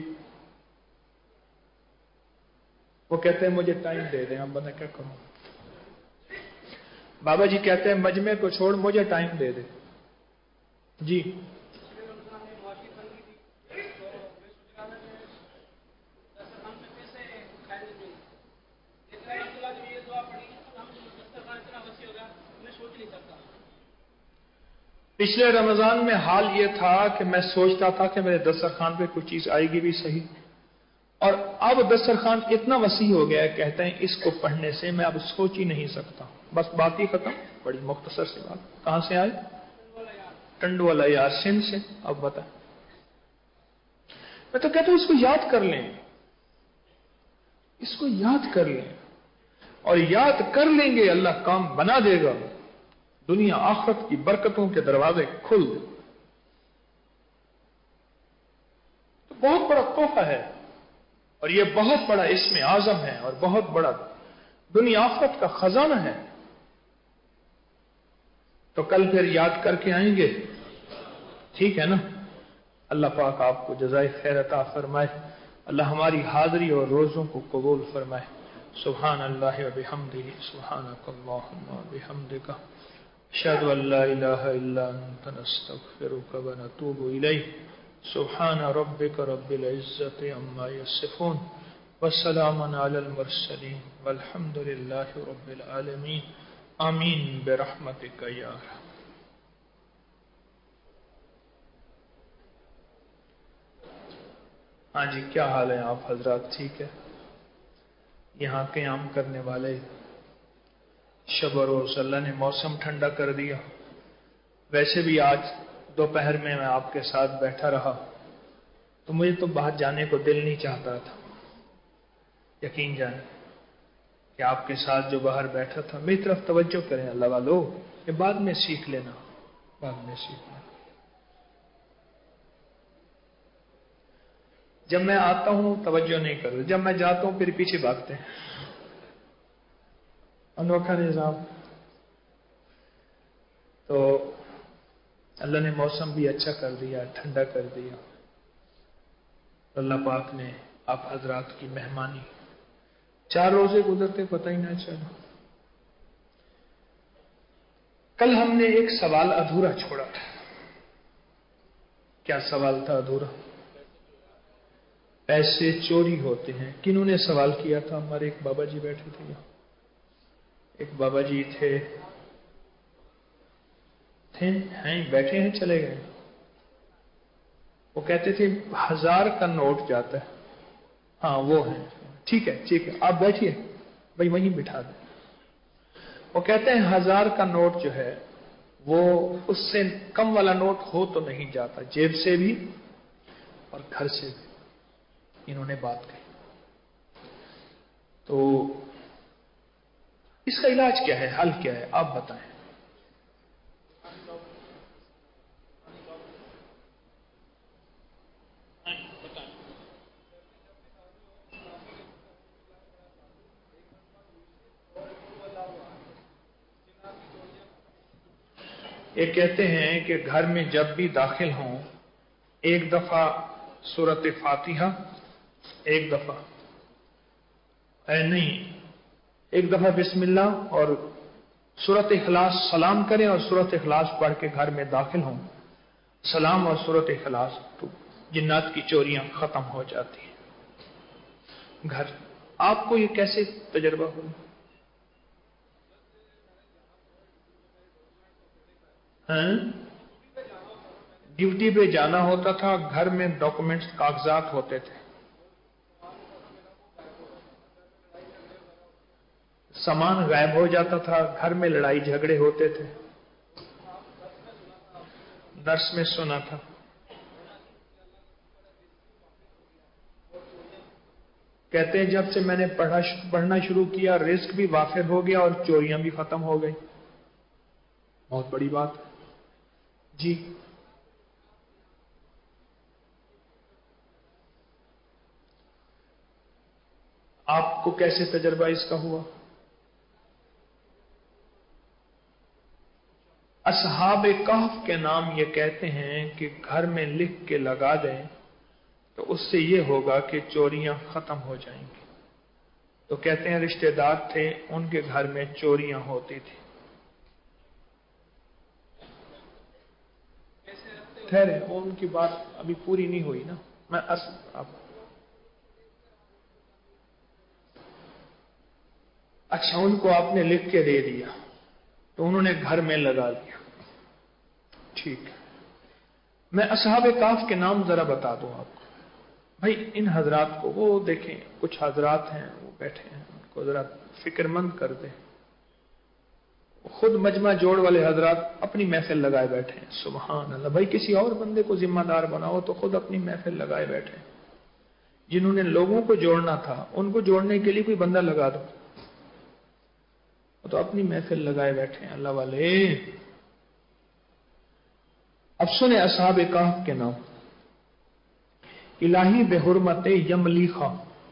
وہ کہتے ہیں مجھے ٹائم دے دیں، اب بتا کیا کروں۔ बाबा जी कहते हैं मजमे को छोड़, मुझे टाइम दे दे। जी पिछले रमजान में हाल ये था कि मैं सोचता था कि मेरे दस्तरखान पे कुछ चीज आएगी भी सही, और अब दस्तरखान इतना वसी हो गया है, कहते हैं इसको पढ़ने से मैं अब सोच ही नहीं सकता। बस बात ही खत्म। बड़ी मुख्तसर सी बात। कहां से आए? टंडवाला यार, सिंध से। अब बताएं। मैं तो कहता हूं इसको याद कर लें, इसको याद कर लें, और याद कर लेंगे अल्लाह काम बना देगा। दुनिया आखिरत की बरकतों के दरवाजे खुल दे। तो बहुत बड़ा तोहफा है, और यह बहुत बड़ा इसमें आजम है, और बहुत बड़ा दुनिया आखिरत का खजाना है। तो कल फिर याद करके आएंगे, ठीक है ना? अल्लाह पाक आपको जज़ाए खैर अता फरमाए। अल्लाह हमारी हाजिरी और रोज़ों को कबूल फरमाए। सुभान अल्लाह व बिहम्दिही, सुभानकल्लाहुम्मा व बिहम्दिका, अशहदु अल्ला इलाहा इल्ला अंता नस्तगफिरुका व नतूबु इलैक। सुभान रब्बिका रब्बिल इज्जति अम्मा यसिफून, व सलामुन अलल मुरसलीन, वल्हम्दुलिल्लाहि रब्बिल आलमीन। आमीन बिरहमतिका या अरहम। हाँ जी, क्या हाल है आप हजरात? ठीक है? यहाँ क़याम करने वाले शब रोज़ अल्लाह ने मौसम ठंडा कर दिया। वैसे भी आज दोपहर में मैं आपके साथ बैठा रहा तो मुझे तो बाहर जाने को दिल नहीं चाहता था। यकीन जाने कि आपके साथ जो बाहर बैठा था, मेरी तरफ तवज्जो करें अल्लाह वालों, ये बाद में सीख लेना, बाद में सीख लेना। जब मैं आता हूं तवज्जो नहीं करते, जब मैं जाता हूं फिर पीछे भागते हैं। अनोखा निजाम। तो अल्लाह ने मौसम भी अच्छा कर दिया, ठंडा कर दिया। अल्लाह पाक ने आप हजरात की मेहमानी, 4 रोजे गुजरते पता ही ना चला। कल हमने एक सवाल अधूरा छोड़ा था। क्या सवाल था अधूरा? पैसे चोरी होते हैं। किन्होंने सवाल किया था? हमारे एक बाबा जी बैठे थे यहाँ, एक बाबा जी थे हैं बैठे हैं, चले गए। वो कहते थे 1000 का नोट जाता है। हाँ वो है, ठीक है ठीक है, आप बैठिए भाई, वहीं बिठा दे। वो कहते हैं 1000 का नोट जो है वो उससे कम वाला नोट हो तो नहीं जाता, जेब से भी और घर से भी। इन्होंने बात कही। तो इसका इलाज क्या है, हल क्या है, आप बताएं। ये कहते हैं कि घर में जब भी दाखिल हों, एक दफा सूरत फातिहा, एक दफा नहीं, एक दफा बिस्मिल्लाह और सूरत इखलास सलाम करें, और सूरत इखलास पढ़ के घर में दाखिल हों। सलाम और सूरत इखलास, तो जिन्नात की चोरियां खत्म हो जाती हैं। घर आपको ये कैसे तजर्बा हुआ? ड्यूटी पे जाना होता था, घर में डॉक्यूमेंट्स कागजात होते थे, सामान गायब हो जाता था, घर में लड़ाई झगड़े होते थे। दर्स में सुना था। कहते हैं जब से मैंने पढ़ना शुरू किया, रिस्क भी वाफिर हो गया और चोरियां भी खत्म हो गई। बहुत बड़ी बात है जी। आपको कैसे तजर्बा इसका हुआ? असहाब कहफ के नाम ये कहते हैं कि घर में लिख के लगा दें तो उससे ये होगा कि चोरियां खत्म हो जाएंगी। तो कहते हैं रिश्तेदार थे, उनके घर में चोरियां होती थी। ठहरे, वो उनकी बात अभी पूरी नहीं हुई ना। मैं आप अच्छा, उनको आपने लिख के दे दिया तो उन्होंने घर में लगा लिया, ठीक है। मैं असहाबे काफ के नाम जरा बता दूं आपको। भाई इन हजरात को, वो देखें कुछ हजरात हैं वो बैठे हैं, उनको जरा फिक्रमंद कर दें। खुद मजमा जोड़ वाले हजरात अपनी महफिल लगाए बैठे हैं, सुभान अल्लाह। भाई किसी और बंदे को जिम्मेदार बनाओ तो खुद अपनी महफिल लगाए बैठे हैं। जिन्होंने लोगों को जोड़ना था उनको जोड़ने के लिए कोई बंदा लगा दो, तो अपनी महफिल लगाए बैठे हैं अल्लाह वाले। अब सुने असहाबे काफ के नाम। इलाही बेहुरमत यमलीखा,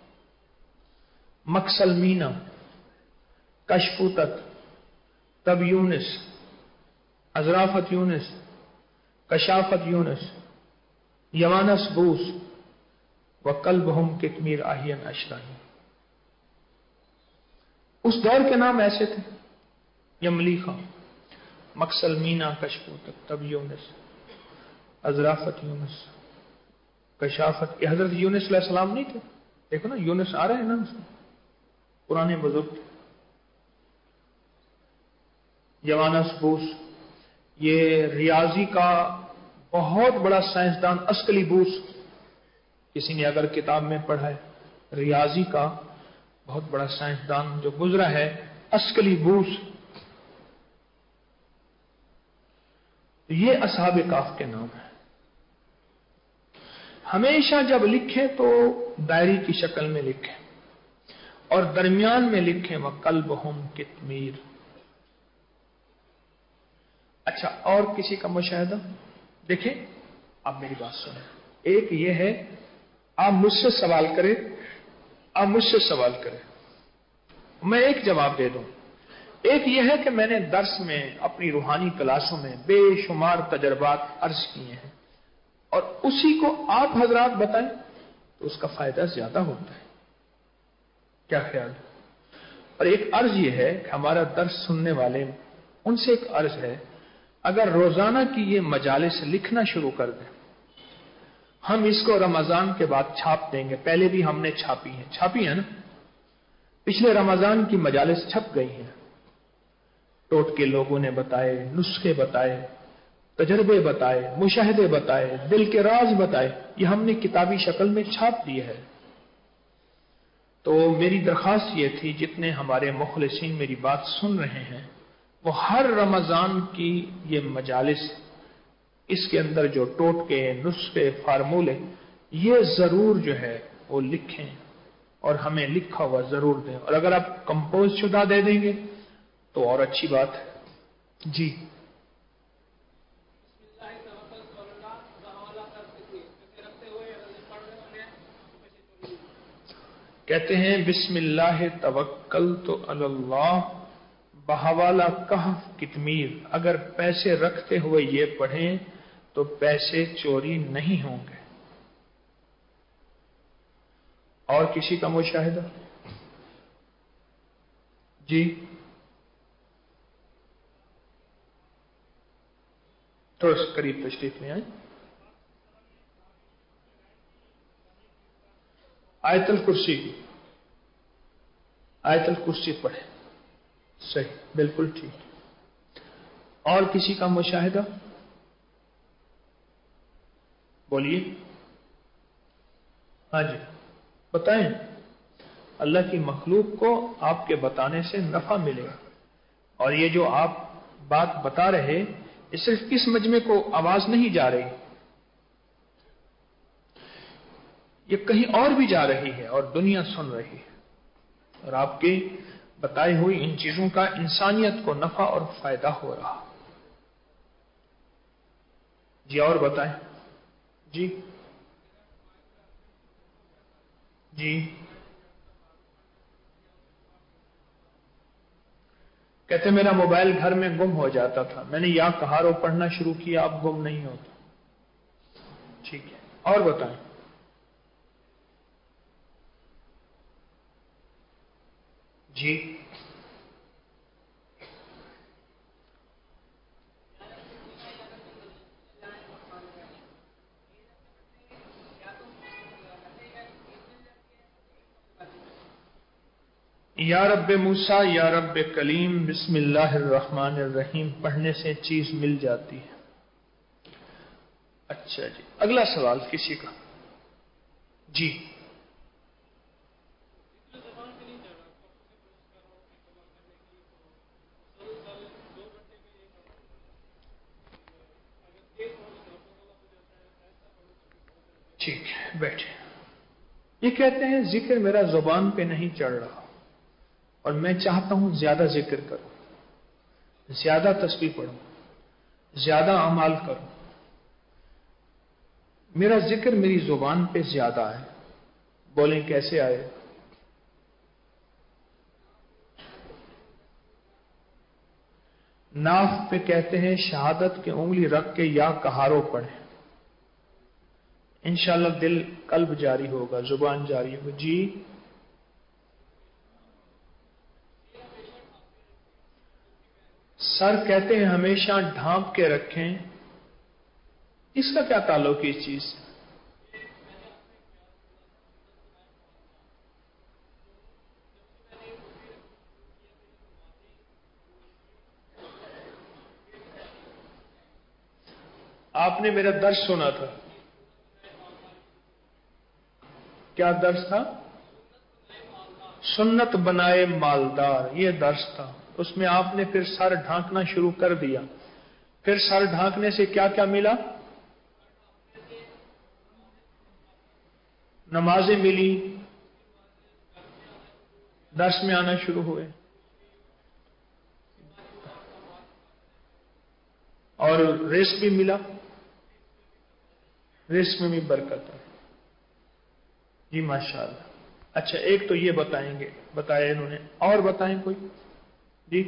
मकसलमीना, कशफुतत, तब यूनिस, अजराफत यूनिस, कशाफत यूनिस, यवानस बूस व कल्बहुम कितमीर आहियन अशराही। उस दौर के नाम ऐसे थे, यमलीखा, मकसलमीना, कशफुतत, तब यूनिस, अजराफत यूनिस, कशाफत। ये हजरत यूनिस अलैहिस्सलाम नहीं थे? देखो ना, यूनिस आ रहे हैं ना उसमें, पुराने बुजुर्ग। यवानस बूस, ये रियाजी का बहुत बड़ा साइंसदान, अस्कली बूस, किसी ने अगर किताब में पढ़ा है, रियाजी का बहुत बड़ा साइंसदान जो गुजरा है, अस्कली बूस। ये असहाबे काफ के नाम है। हमेशा जब लिखें तो डायरी की शक्ल में लिखें और दरमियान में लिखें वह कल्बहुम कितमीर। अच्छा, और किसी का मुशाहिदा देखें, आप मेरी बात सुनें। एक ये है, आप मुझसे सवाल करें, आप मुझसे सवाल करें, मैं एक जवाब दे दूं। एक यह है कि मैंने दर्स में, अपनी रूहानी क्लासों में बेशुमार तजर्बात अर्ज किए हैं और उसी को आप हजरात बताएं तो उसका फायदा ज्यादा होता है। क्या ख्याल है? और एक अर्ज यह है कि हमारा दर्स सुनने वाले, उनसे एक अर्ज है, अगर रोजाना की ये मजालिस लिखना शुरू कर दें, हम इसको रमजान के बाद छाप देंगे। पहले भी हमने छापी है ना, पिछले रमजान की मजालिस छप गई हैं। टोटके लोगों ने बताए, नुस्खे बताए, तजर्बे बताए, मुशाहिदे बताए, दिल के राज बताए, ये हमने किताबी शक्ल में छाप दिए है। तो मेरी दरखास्त ये थी, जितने हमारे मुखलिसीन मेरी बात सुन रहे हैं, वो हर रमजान की ये मजालिस, इसके अंदर जो टोटके, नुस्खे, फार्मूले, ये जरूर जो है वो लिखें और हमें लिखा हुआ जरूर दें। और अगर आप कंपोज शुदा दे देंगे तो और अच्छी बात है। जी, कहते हैं बिस्मिल्लाह तवक्कलतु अलल्लाह बहवाला कहफ कितमीर। अगर पैसे रखते हुए ये पढ़ें तो पैसे चोरी नहीं होंगे। और किसी का मुशाहिदा? जी, थोड़ा सा करीब तशरीफ ले आए। आयतल कुर्सी की, आयतल कुर्सी पढ़े, सही, बिल्कुल ठीक। और किसी का मुशाहिदा? बोलिए। हाँ जी, बताएं। अल्लाह की मखलूक को आपके बताने से नफा मिलेगा। और ये जो आप बात बता रहे, ये सिर्फ इस मजमे को आवाज नहीं जा रही, ये कहीं और भी जा रही है और दुनिया सुन रही है। और आपके बताई हुई इन चीजों का इंसानियत को नफा और फायदा हो रहा। जी, और बताएं। जी जी, कहते मेरा मोबाइल घर में गुम हो जाता था, मैंने या कहारो पढ़ना शुरू किया, अब गुम नहीं होता। ठीक है, और बताएं। जी, یا رب موسیٰ یا رب کلیم بسم اللہ الرحمن الرحیم پڑھنے سے چیز مل جاتی ہے. اچھا جی، اگلا سوال کسی کا؟ جی ٹھیک ہے، بیٹھے. یہ کہتے ہیں ذکر میرا زبان پہ نہیں چڑھ رہا اور میں چاہتا ہوں زیادہ ذکر کروں، زیادہ تسبیح پڑھوں، زیادہ اعمال کروں. میرا ذکر میری زبان پہ زیادہ ہے، بولیں کیسے آئے؟ ناف پہ کہتے ہیں شہادت کی انگلی رکھ کے یا کہارو پڑھیں، انشاءاللہ دل قلب جاری ہوگا، زبان جاری ہوگی. جی سر کہتے ہیں ہمیشہ ڈھانپ کے رکھیں، اس کا کیا تعلق ہے اس چیز سے؟ آپ نے میرا درس سنا تھا، کیا درس تھا؟ سنت بنائے مالدار، یہ درس تھا. اس میں آپ نے پھر سر ڈھانکنا شروع کر دیا. پھر سر ڈھانکنے سے کیا کیا ملا؟ نمازیں ملی، درس میں آنا شروع ہوئے، اور رزق بھی ملا، رزق میں بھی برکت ہے. جی ماشاءاللہ. اچھا ایک تو یہ بتائیں گے، بتایا انہوں نے، اور بتائیں کوئی؟ جی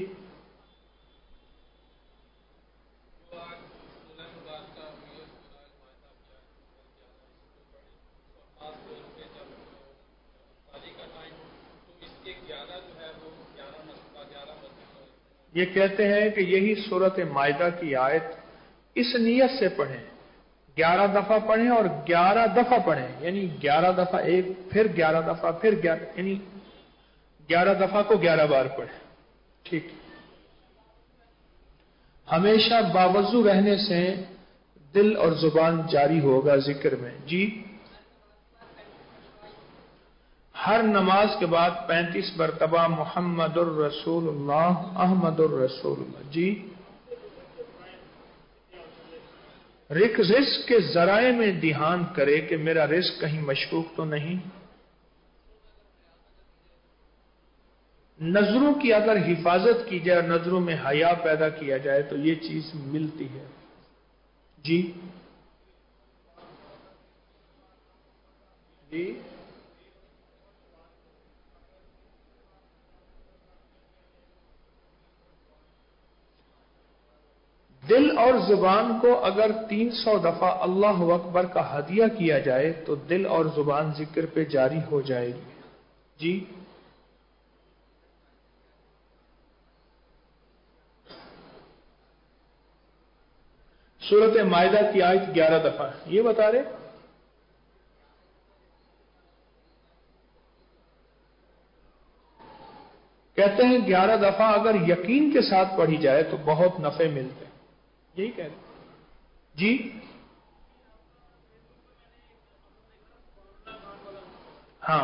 یہ کہتے ہیں کہ یہی سورۃ مائدہ کی آیت اس نیت سے پڑھیں، 11 دفعہ پڑھیں اور 11 دفعہ پڑھیں، یعنی 11 دفعہ ایک، پھر 11 دفعہ، پھر 11، یعنی 11 دفعہ کو 11 بار پڑھیں. ٹھیک. ہمیشہ باوضو رہنے سے دل اور زبان جاری ہوگا ذکر میں. جی ہر نماز کے بعد 35 مرتبہ محمد الرسول اللہ، احمد الرسول اللہ. جی رزق کے ذرائع میں دھیان کرے کہ میرا رزق کہیں مشکوک تو نہیں. نظروں کی اگر حفاظت کی جائے اور نظروں میں حیا پیدا کیا جائے تو یہ چیز ملتی ہے. جی جی دل اور زبان کو اگر 300 دفعہ اللہ اکبر کا ہدیہ کیا جائے تو دل اور زبان ذکر پہ جاری ہو جائے گی. جی سورۃ مائدہ کی آیت 11 دفعہ یہ بتا رہے. کہتے ہیں 11 دفعہ اگر یقین کے ساتھ پڑھی جائے تو بہت نفع ملتے ہیں. یہی کہتے ہیں. جی ہاں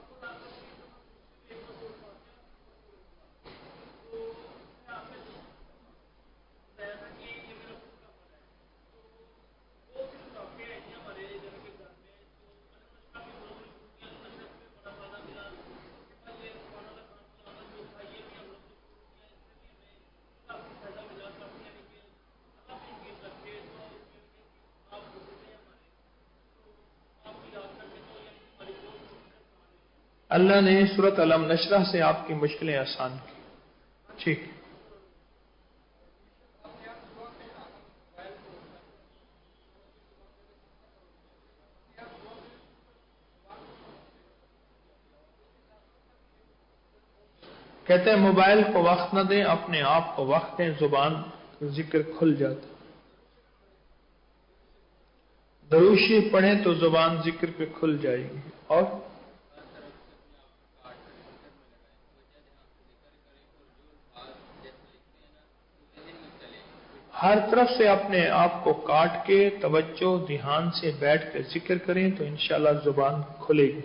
اللہ نے سورۃ علم نشرح سے آپ کی مشکلیں آسان کی. ٹھیک. کہتے ہیں موبائل کو وقت نہ دیں، اپنے آپ کو وقت دیں، زبان ذکر کھل جاتا. دروشی پڑھیں تو زبان ذکر پہ کھل جائے گی. اور ہر طرف سے اپنے آپ کو کاٹ کے توجہ دھیان سے بیٹھ کے ذکر کریں تو انشاءاللہ زبان کھلے گی.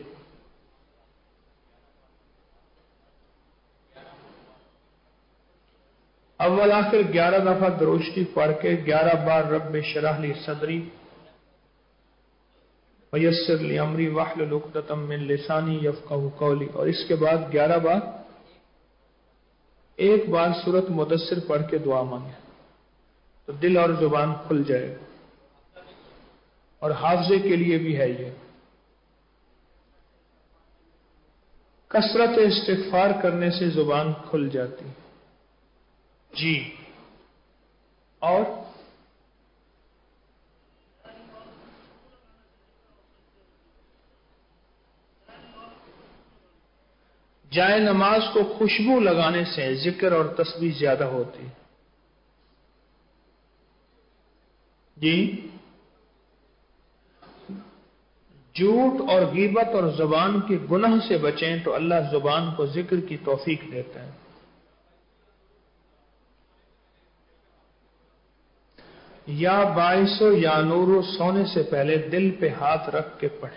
اول آخر 11 دفعہ درود شریف پڑھ کے 11 بار رب اشرح لی صدری ویسر لی امری واحلل عقدۃ من لسانی یفقہوا قولی، اور اس کے بعد 11 بار ایک بار سورۃ مدثر پڑھ کے دعا مانگے تو دل اور زبان کھل جائے گا. اور حافظے کے لیے بھی ہے یہ. کثرت استغفار کرنے سے زبان کھل جاتی جی. اور جائے نماز کو خوشبو لگانے سے ذکر اور تسبیح زیادہ ہوتی جی. جھوٹ اور غیبت اور زبان کے گناہ سے بچیں تو اللہ زبان کو ذکر کی توفیق دیتا ہے. یا باعث یا نور سونے سے پہلے دل پہ ہاتھ رکھ کے پڑھیں.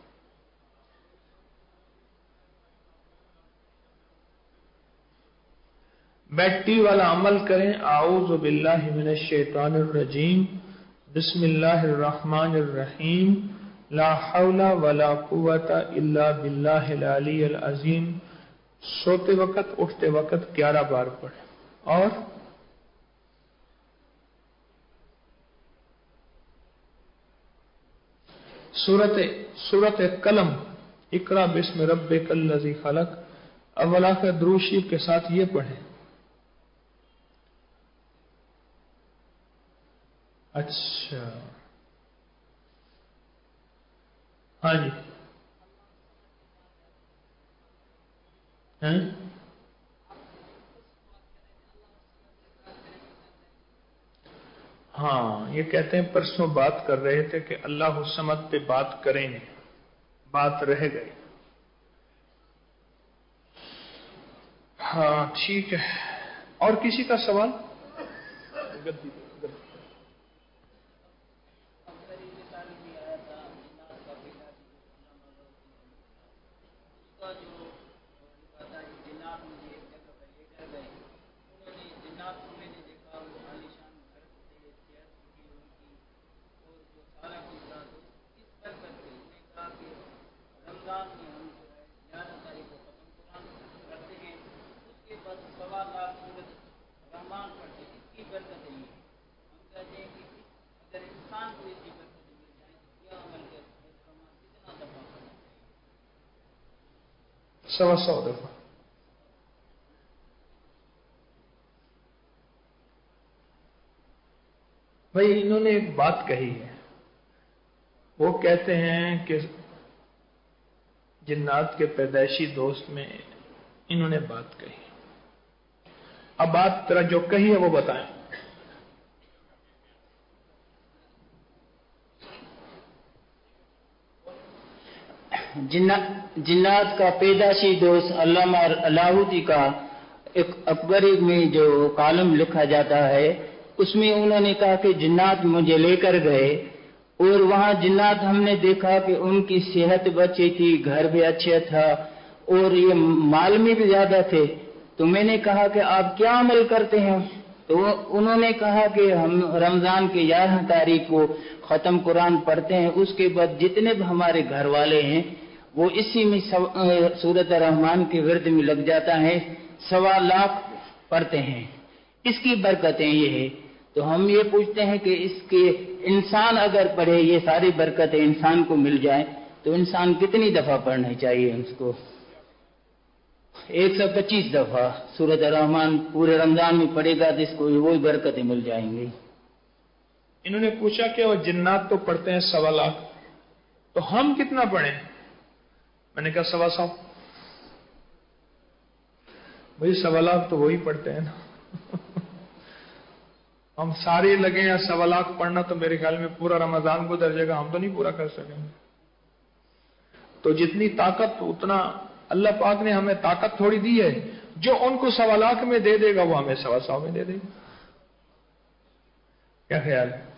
بیٹی والا عمل کریں. اعوذ باللہ من الشیطان الرجیم بسم اللہ الرحمن الرحیم لا حول ولا قوت الا باللہ العلی العظیم. سوتے وقت اٹھتے وقت 11 بار پڑھیں. اور سورت قلم اقرا بسم ربک الذی خلق اول آخر درود شریف کے ساتھ یہ پڑھیں. اچھا ہاں جی ہیں؟ ہاں یہ کہتے ہیں پرسوں بات کر رہے تھے کہ اللہ الصمد پہ بات کریں گے، بات رہ گئی. ہاں ٹھیک ہے. اور کسی کا سوال؟ سوا دفعہ. بھائی انہوں نے ایک بات کہی ہے، وہ کہتے ہیں کہ جنات کے پیدائشی دوست میں انہوں نے بات کہی. اب بات طرح جو کہی ہے وہ بتائیں. جنات کا پیدائشی دوست علامہ الہوتی کا ایک اکبری میں جو کالم لکھا جاتا ہے اس میں انہوں نے کہا کہ جنات مجھے لے کر گئے اور وہاں جنات ہم نے دیکھا کہ ان کی صحت بچی تھی، گھر بھی اچھا تھا اور یہ مال میں بھی زیادہ تھے. تو میں نے کہا کہ آپ کیا عمل کرتے ہیں؟ تو انہوں نے کہا کہ ہم رمضان کے 11 تاریخ کو ختم قرآن پڑھتے ہیں، اس کے بعد جتنے بھی ہمارے گھر والے ہیں وہ اسی میں سورۃ الرحمن کے ورد میں لگ جاتا ہے، 1.25 لاکھ پڑھتے ہیں. اس کی برکتیں یہ ہے. تو ہم یہ پوچھتے ہیں کہ اس کے انسان اگر پڑھے یہ ساری برکتیں انسان کو مل جائیں تو انسان کتنی دفعہ پڑھنا چاہیے اس کو؟ 125 دفعہ سورۃ الرحمن پورے رمضان میں پڑھے گا تو اس کو وہی برکتیں مل جائیں گی. انہوں نے پوچھا کہ وہ جنات تو پڑھتے ہیں 1.25 لاکھ، تو ہم کتنا پڑھیں؟ میں نے کہا 125. بھائی 1.25 لاکھ تو وہی پڑھتے ہیں نا. ہم سارے لگے ہیں 1.25 لاکھ پڑھنا تو میرے خیال میں پورا رمضان گزر جائے گا، ہم تو نہیں پورا کر سکیں گے. تو جتنی طاقت اتنا اللہ پاک نے ہمیں طاقت تھوڑی دی ہے. جو ان کو 1.25 لاکھ میں دے دے گا وہ ہمیں 125 میں دے دے گا. کیا خیال ہے؟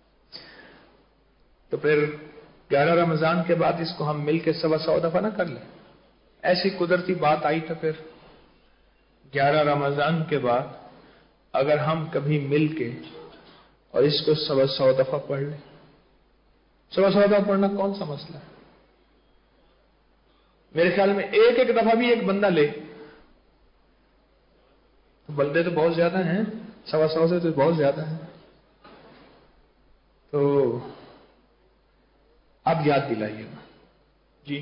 تو پھر 11 رمضان کے بعد اس کو ہم مل کے 100 دفعہ نہ کر لیں؟ ایسی قدرتی بات آئی تو پھر 11 رمضان کے بعد اگر ہم کبھی مل کے اور اس کو 100 دفعہ پڑھ لیں، 100 دفعہ پڑھنا کون سا مسئلہ ہے؟ میرے خیال میں ایک دفعہ بھی ایک بندہ لے تو بندے تو بہت زیادہ ہیں، 100 سے تو بہت زیادہ ہیں. تو اب یاد دلائیے گا جی.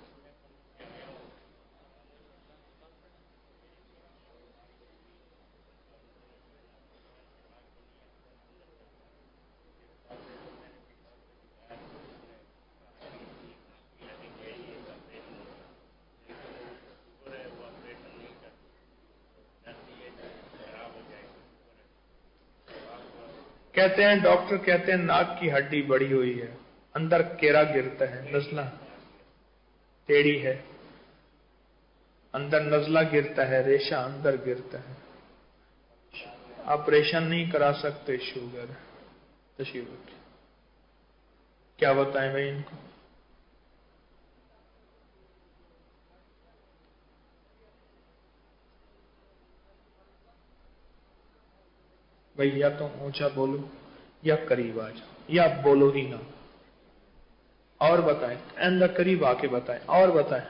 کہتے ہیں ڈاکٹر کہتے ہیں ناک کی ہڈی بڑی ہوئی ہے، اندر کیرا گرتا ہے، نزلہ ٹیڑھی ہے، اندر نزلہ گرتا ہے، ریشہ اندر گرتا ہے، آپریشن نہیں کرا سکتے، شوگر ہے. تشریف رکھیں. کیا بتائیں بھائی ان کو؟ بھائی یا تو اونچا بولو یا قریب آ جاؤ یا بولو ہی نہ. اور بتائیں، اندر قریب آ کے بتائیں. اور بتائیں.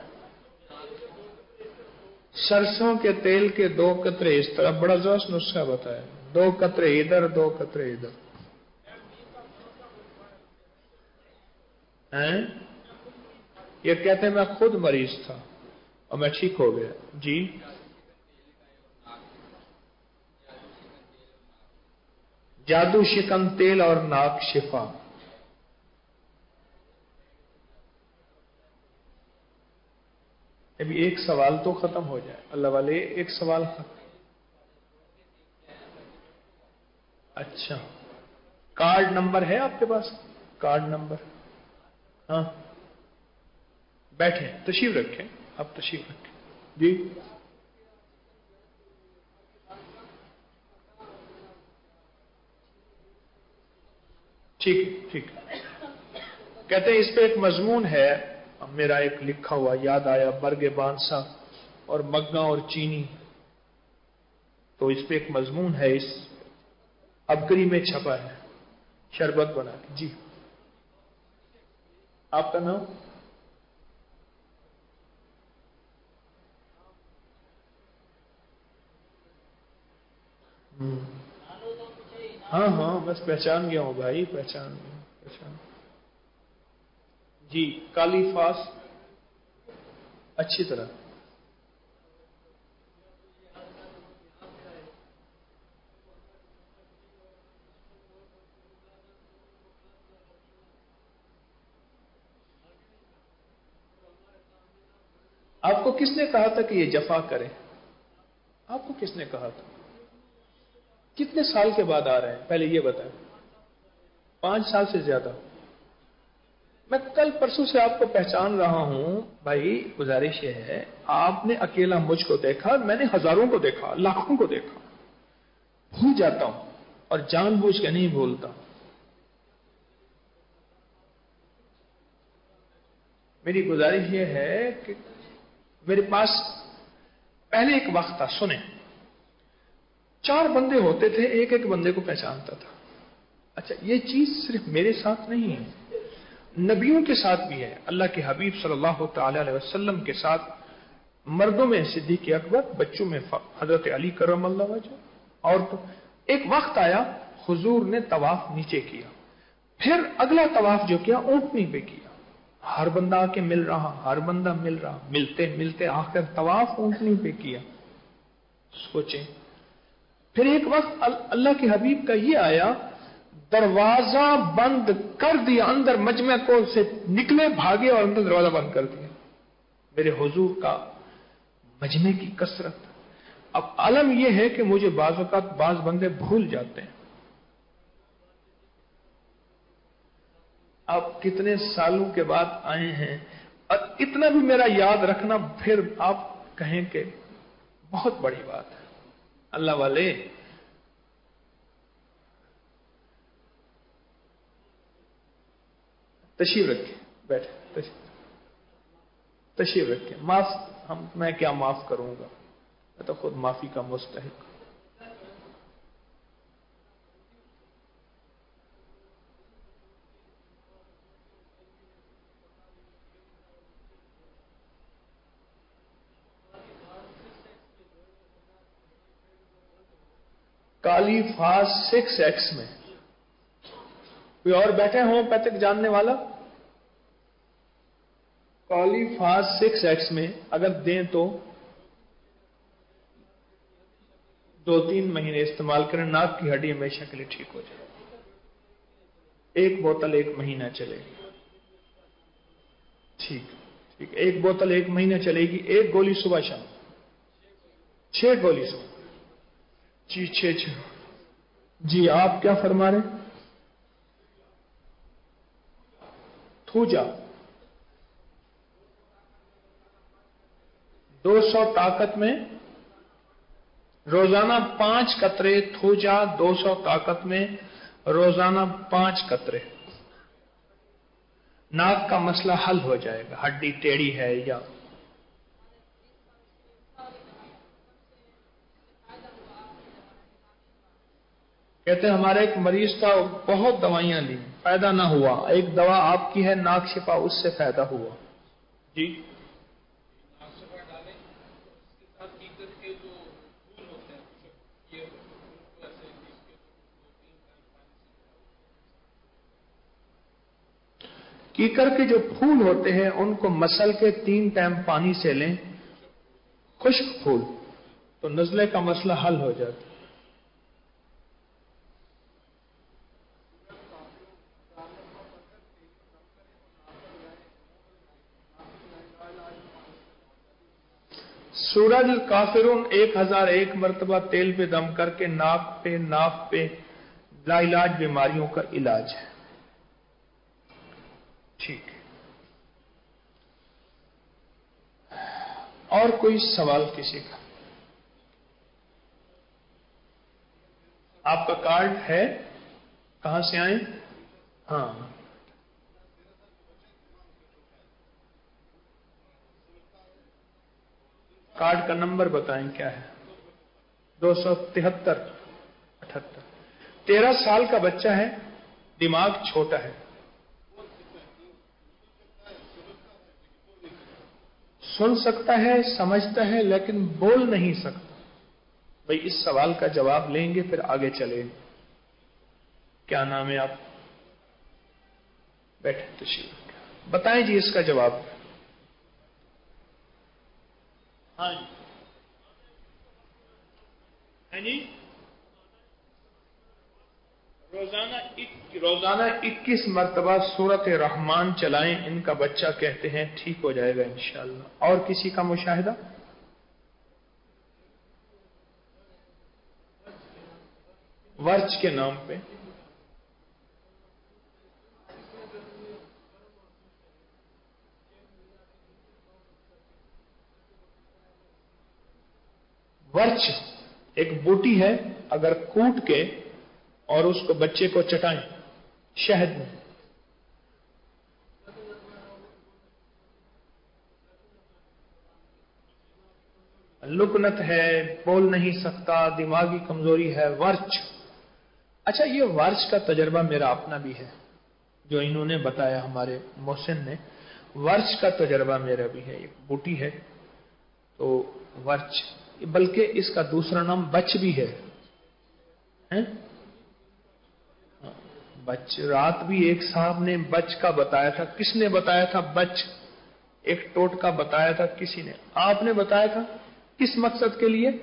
سرسوں کے تیل کے 2 قطرے اس طرح، بڑا زبردست نسخہ بتایا، 2 قطرے ادھر 2 قطرے ادھر. یہ کہتے ہیں میں خود مریض تھا اور میں ٹھیک ہو گیا. جی جادو شکن تیل اور ناک شفا. ابھی ایک سوال تو ختم ہو جائے اللہ والے، ایک سوال ختم. اچھا کارڈ نمبر ہے آپ کے پاس؟ Card number? ہاں بیٹھیں، تشریف رکھیں، آپ تشریف رکھیں. جی ٹھیک ہے ٹھیک ہے. کہتے ہیں اس پہ ایک مضمون ہے میرا ایک لکھا ہوا، یاد آیا، برگ بانسا اور مگا اور چینی. تو اس پہ ایک مضمون ہے، اس ابگری میں چھپا ہے، شربت بنا کے. جی آپ کا نام؟ ہاں ہاں بس پہچان گیا ہوں بھائی، پہچان گیا. جی کالی فاس اچھی طرح. آپ کو کس نے کہا تھا کہ یہ جفا کرے؟ آپ کو کس نے کہا تھا؟ کتنے سال کے بعد آ رہے ہیں پہلے یہ بتائیں؟ 5 سال سے زیادہ. میں کل پرسوں سے آپ کو پہچان رہا ہوں بھائی. گزارش یہ ہے، آپ نے اکیلا مجھ کو دیکھا، میں نے ہزاروں کو دیکھا، لاکھوں کو دیکھا. بھول جاتا ہوں اور جان بوجھ کے نہیں بھولتا. میری گزارش یہ ہے کہ میرے پاس پہلے ایک وقت تھا، سنیں، 4 بندے ہوتے تھے، ایک بندے کو پہچانتا تھا. اچھا یہ چیز صرف میرے ساتھ نہیں ہے، نبیوں کے ساتھ بھی ہے. اللہ کے حبیب صلی اللہ تعالی علیہ وسلم کے ساتھ مردوں میں صدیق اکبر، بچوں میں حضرت علی کرم اللہ وجہ. اور تو ایک وقت آیا حضور نے طواف نیچے کیا، پھر اگلا طواف جو کیا اونٹنی پہ کیا. ہر بندہ آ کے مل رہا، ہر بندہ مل رہا، ملتے ملتے آخر طواف اونٹنی پہ کیا. سوچیں. پھر ایک وقت اللہ کے حبیب کا یہ آیا، دروازہ بند کر دیا، اندر مجمع کو سے نکلے، بھاگے اور اندر دروازہ بند کر دیا. میرے حضور کا مجمع کی کثرت. اب عالم یہ ہے کہ مجھے بعض اوقات بعض بندے بھول جاتے ہیں. آپ کتنے سالوں کے بعد آئے ہیں اور اتنا بھی میرا یاد رکھنا، پھر آپ کہیں کہ بہت بڑی بات ہے. اللہ والے تشریف رکھیں، بیٹھے، تشریف رکھیں۔ میں کیا معاف کروں گا، میں تو خود معافی کا مستحق۔ کالی فاس 6X میں کوئی اور بیٹھے ہوں پیتک جاننے والا؟ کالی فاس 6X میں اگر دیں تو 2-3 مہینے استعمال کریں، ناک کی ہڈی ہمیشہ کے لیے ٹھیک ہو جائے۔ 1 بوتل 1 مہینہ چلے گی، ٹھیک 1 بوتل 1 مہینہ چلے گی، 1 گولی صبح شام، 6 گولی صبح، جی 6۔ جی آپ کیا فرما رہے ہیں؟ تھوجا 200 طاقت میں روزانہ 5 قطرے، تھوجا 200 طاقت میں روزانہ 5 قطرے، ناک کا مسئلہ حل ہو جائے گا، ہڈی ٹیڑھی ہے یا کہتے ہیں ہمارے ایک مریض تھا، بہت دوائیاں لی، فائدہ نہ ہوا، ایک دوا آپ کی ہے ناک شفا، اس سے فائدہ ہوا۔ جی کیکر کے جو پھول ہوتے ہیں ان کو مسل کے 3 ٹائم پانی سے لیں، خشک پھول، تو نزلے کا مسئلہ حل ہو جاتا ہے۔ سورج الکافرون 1001 مرتبہ تیل پہ دم کر کے ناک پہ لا علاج بیماریوں کا علاج ہے۔ ٹھیک ہے، اور کوئی سوال کسی کا؟ آپ کا کارڈ ہے؟ کہاں سے آئیں؟ ہاں کارڈ کا نمبر بتائیں کیا ہے؟ 273 78۔ 13 سال کا بچہ ہے، دماغ چھوٹا ہے، سن سکتا ہے، سمجھتا ہے، لیکن بول نہیں سکتا۔ بھئی اس سوال کا جواب لیں گے پھر آگے چلیں گے۔ کیا نام ہے آپ؟ بیٹھے تشریف بتائیں جی اس کا جواب۔ ہاں جی، روزانہ 21 مرتبہ سورت رحمان چلائیں، ان کا بچہ کہتے ہیں ٹھیک ہو جائے گا انشاءاللہ۔ اور کسی کا مشاہدہ؟ ورچ کے نام پہ ورچ ایک بوٹی ہے، اگر کوٹ کے اور اس کو بچے کو چٹائیں شہد میں، لکنت ہے، بول نہیں سکتا، دماغی کمزوری ہے، ورچ۔ اچھا یہ ورچ کا تجربہ میرا اپنا بھی ہے، جو انہوں نے بتایا ہمارے محسن نے، ورچ کا تجربہ میرا بھی ہے۔ ایک بوٹی ہے تو ورچ، بلکہ اس کا دوسرا نام بچ بھی ہے۔ بچ، رات بھی ایک صاحب نے بچ کا بتایا تھا۔ کس نے بتایا تھا بچ؟ ایک ٹوٹکا بتایا تھا کسی نے، آپ نے بتایا تھا کس مقصد کے لیے؟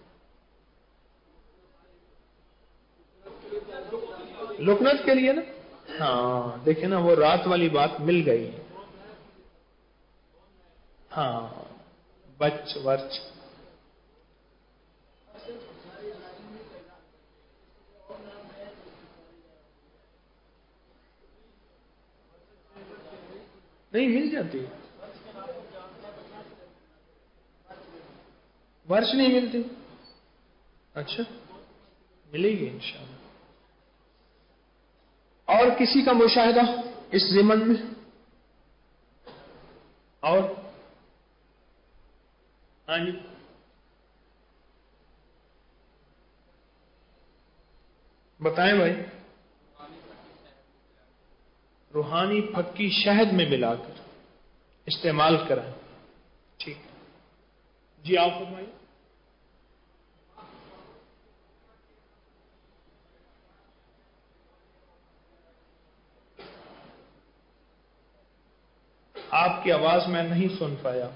لکنت کے لیے نا؟ ہاں دیکھیں نا، وہ رات والی بات مل گئی۔ ہاں بچ ورچ، نہیں مل جاتی، ورچ نہیں ملتی؟ اچھا ملے گی انشاءاللہ۔ اور کسی کا مشاہدہ؟ इस ज़िमन में? और हाँ जी, बताएं भाई। रूहानी फक्की शहद में मिलाकर इस्तेमाल कराएं। ठीक, जी आप फरमाइए। आपकी आवाज मैं नहीं सुन पाया,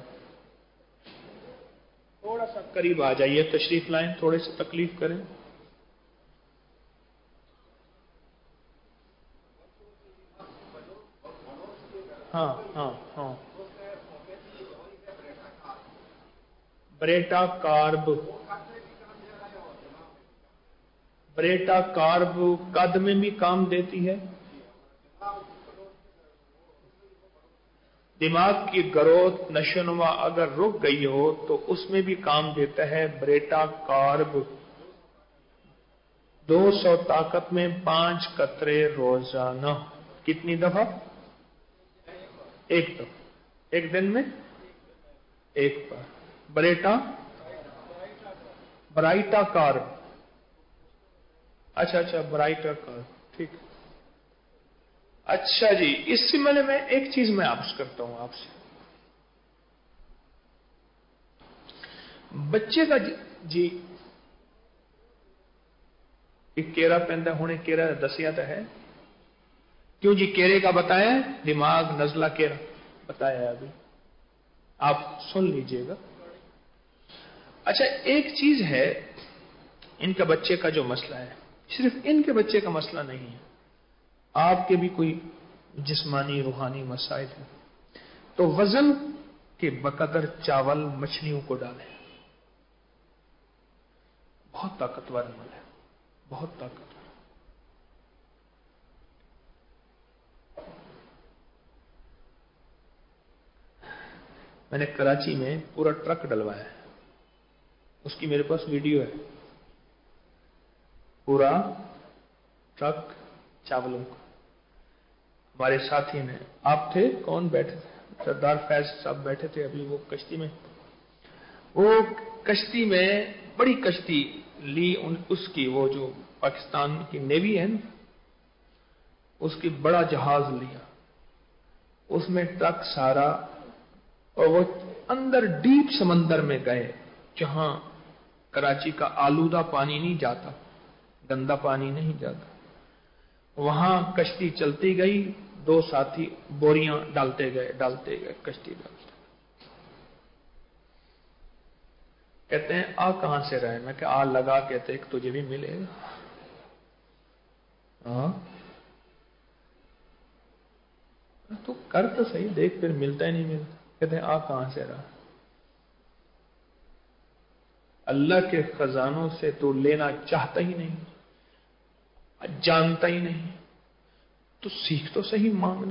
थोड़ा सा करीब आ जाइए, तशरीफ लाएं, थोड़े से तकलीफ करें। हाँ हाँ हाँ, ब्रेटा कार्ब, ब्रेटा कार्ब कद में भी काम देती है। दिमाग की ग्रोथ नशोनुमा अगर रुक गई हो तो उसमें भी काम देता है ब्रेटा कार्ब। 200 ताकत में 5 कतरे रोजाना। कितनी दफा? एक दफा, एक दिन में एक बार। ब्रेटा ब्राइटा कार्ब, अच्छा अच्छा, ब्राइटा कार्ब, ठीक। अच्छा जी, इससे मैंने मैं एक चीज मैं आपसे करता हूं आपसे। बच्चे का जी एक केरा पैदा होने, केरा दसिया तो है क्यों जी? केरे का बताया, दिमाग नजला केरा बताया अभी, आप सुन लीजिएगा। अच्छा, एक चीज है, इनका बच्चे का जो मसला है, सिर्फ इनके बच्चे का मसला नहीं है, आपके भी कोई जिस्मानी रूहानी मसाइल है, तो वजन के बकदर चावल मछलियों को डालें। बहुत ताकतवर अमल है, बहुत ताकतवर। मैंने कराची में पूरा ट्रक डलवाया है, उसकी मेरे पास वीडियो है। पूरा ट्रक चावलों का। हमारे साथी ने, आप थे, कौन बैठे थे? सरदार फैज साहब बैठे थे अभी वो कश्ती में। वो कश्ती में बड़ी कश्ती ली उसकी, वो जो पाकिस्तान की नेवी है ना, उसकी बड़ा जहाज लिया, उसमें ट्रक सारा, और वो अंदर डीप समंदर में गए जहां कराची का आलूदा पानी नहीं जाता, गंदा पानी नहीं जाता। वहां कश्ती चलती गई, 2 साथी बोरियां डालते गए कश्ती डालते। कहते हैं आ कहां से रहे? मैं क्या आ लगा, कहते एक तुझे भी मिलेगा। हाँ तो कर तो सही, देख फिर मिलता ही नहीं मिलता। कहते हैं आ कहां से रहा? अल्लाह के खजानों से तो लेना चाहता ही नहीं, जानता ही नहीं, तो सीख तो सही मांगना।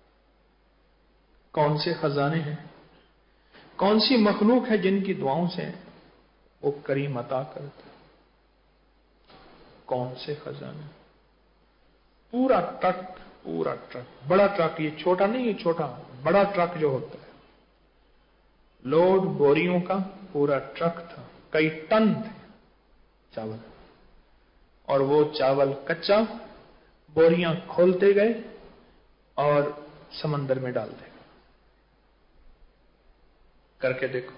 कौन से खजाने हैं, कौन सी मखलूक है जिनकी दुआओं से वो करीम अता करता? कौन से खजाने? पूरा ट्रक, पूरा ट्रक, बड़ा ट्रक, ये छोटा नहीं, ये छोटा, बड़ा ट्रक जो होता है, लोड बोरियों का पूरा ट्रक था, कई टन थे चावल। और वो चावल कच्चा, बोरियां खोलते गए और समंदर में डाल दे। करके देखो।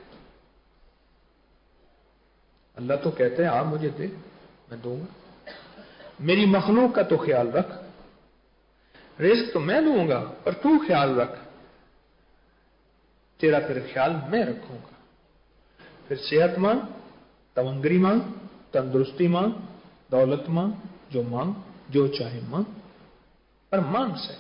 अल्लाह तो कहते हैं आप मुझे दे, मैं दूंगा। मेरी मखलूक का तो ख्याल रख, रिज़्क तो मैं दूंगा पर तू ख्याल रख, तेरा फिर ख्याल मैं रखूंगा। फिर सेहत मांग, तवंगरी मांग, तंदुरुस्ती मांग, दौलत मांग, जो मांग, जो चाहे मांग, पर मांग से।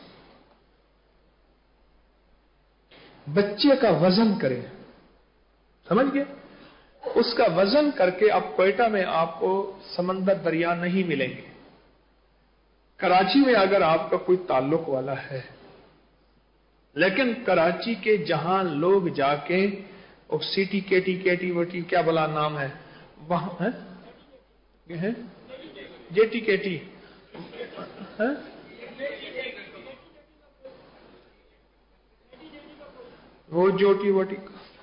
बच्चे का वजन करें, समझ गए? उसका वजन करके अब क्वेटा में आपको समंदर दरिया नहीं मिलेंगे। कराची में अगर आपका कोई ताल्लुक वाला है, लेकिन कराची के जहां लोग जाके और सिटी केटी वटी क्या भला नाम है वहां है जेटी केटी है, وہ जोटी वोटी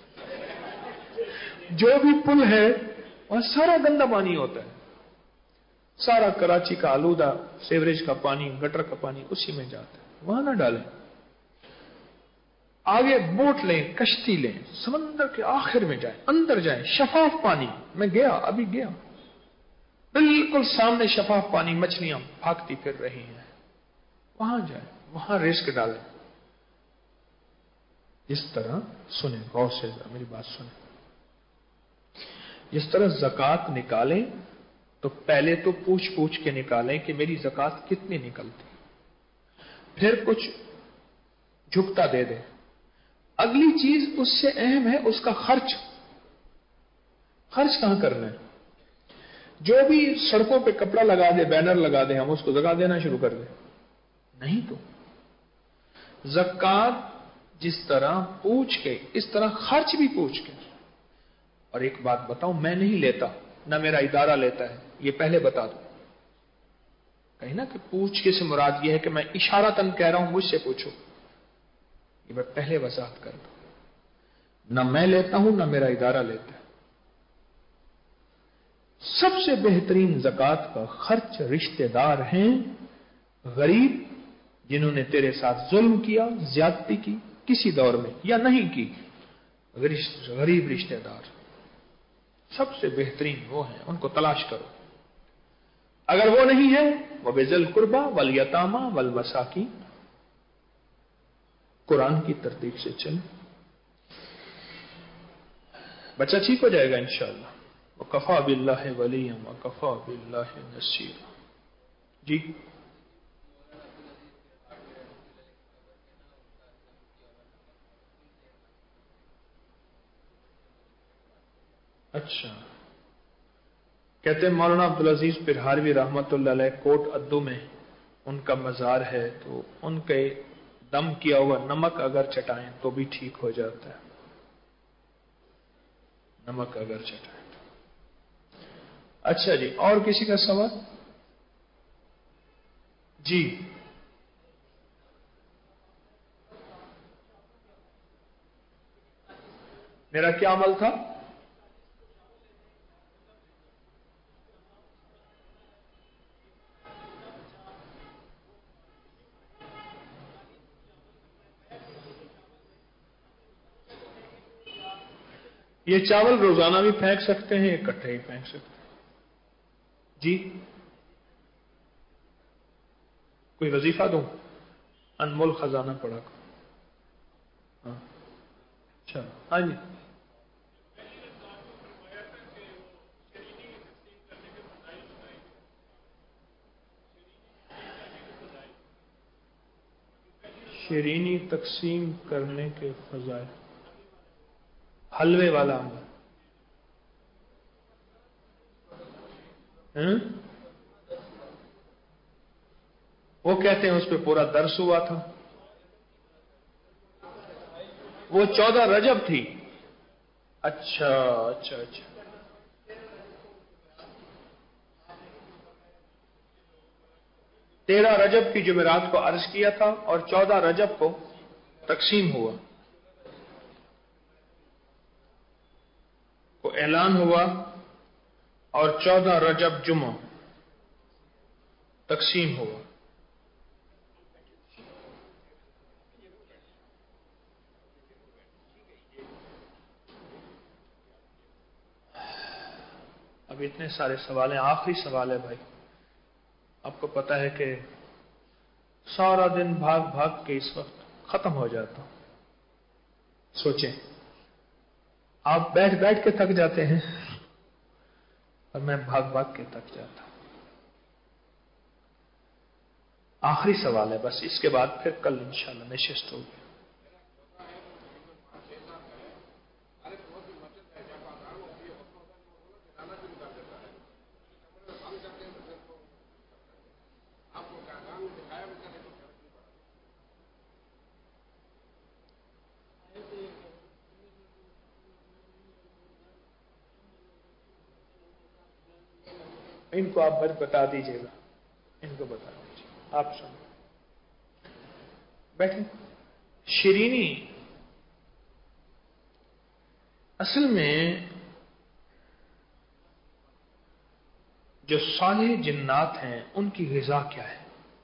जो भी पुल है वहां सारा गंदा पानी होता है, सारा कराची का आलूदा सीवरेज का पानी, गटर का पानी उसी में जाता है, वहां ना डालें। आगे बोट लें, कश्ती लें, समंदर के आखिर में जाएं, अंदर जाएं, शफाफ पानी। मैं गया, अभी गया, बिल्कुल सामने शफाफ पानी, मछलियां भागती फिर रही हैं, वहां जाएं, वहां रिस्क डालें। इस तरह सुने, गौर से मेरी बात सुने, जिस तरह ज़कात निकालें तो पहले तो पूछ पूछ के निकालें कि मेरी ज़कात कितनी निकलती, फिर कुछ झुकता दे दें। अगली चीज उससे अहम है उसका खर्च। खर्च कहां करना है? जो भी सड़कों पे कपड़ा लगा दे, बैनर लगा दे, हम उसको ज़कात देना शुरू कर दें? नहीं। तो ज़कात जिस तरह पूछ के, इस तरह खर्च भी पूछ के। और एक बात बताऊं, मैं नहीं लेता, ना मेरा इदारा लेता है, ये पहले बता दो। कहीं ना कि पूछ के से मुराद यह है कि मैं इशारतन कह रहा हूं मुझसे पूछो, ये मैं पहले वजाहत कर दूं। ना मैं लेता हूं, ना मेरा इदारा लेता है। सबसे बेहतरीन ज़कात का खर्च रिश्तेदार हैं, गरीब जिन्होंने तेरे साथ जुल्म किया, ज्यादती की किसी दौर में या नहीं की, गरीब रिश्तेदार सबसे बेहतरीन वो हैं, उनको तलाश करो। अगर वो नहीं है, वह बिज़िल कुर्बा वल यतामा वल मसाकी, कुरान की तरतीब से चल, बच्चा ठीक हो जाएगा इंशाअल्लाह। वकफा बिल्लाहि वलिय्यन वकफा बिल्लाहि नसीरा। जी अच्छा, कहते हैं मौलाना अब्दुल अजीज पिरहारवी रहमतुल्लाह अलैह कोट अद्दू में उनका मजार है, तो उनके दम किया हुआ नमक अगर चटाएं तो भी ठीक हो जाता है। नमक अगर चटाएं तो। अच्छा जी, और किसी का सवाल? जी मेरा क्या अमल था? ये चावल रोजाना भी फेंक सकते हैं, इकट्ठे ही फेंक सकते हैं? जी कोई वजीफा दूं? अनमोल खजाना पढ़ा करो। हाँ अच्छा, हाँ जी। शीरीनी तकसीम करने के फजाइल, हलवे वाला अमल हैं? वो कहते हैं उस पर पूरा दर्स हुआ था। वो 14 रजब थी। अच्छा अच्छा अच्छा, 13 रजब की जुमेरात को अर्ज किया था और 14 रजब को तकसीम हुआ, को ऐलान हुआ और 14 रजब जुमा तकसीम हुआ। अब इतने सारे सवाल हैं, आखिरी सवाल है भाई। आपको पता है कि सारा दिन भाग भाग के इस वक्त खत्म हो जाता हूं। सोचें, आप बैठ बैठ के थक जाते हैं और मैं भाग भाग के थक जाता हूं। आखिरी सवाल है बस, इसके बाद फिर कल इंशाल्लाह नशिस्त होगी। इनको आप बता दीजिएगा, इनको बता दीजिए, आप सुनो, बैठे। शीरीनी اصل میں جو صالح جنات ہیں ان کی غذا کیا ہے؟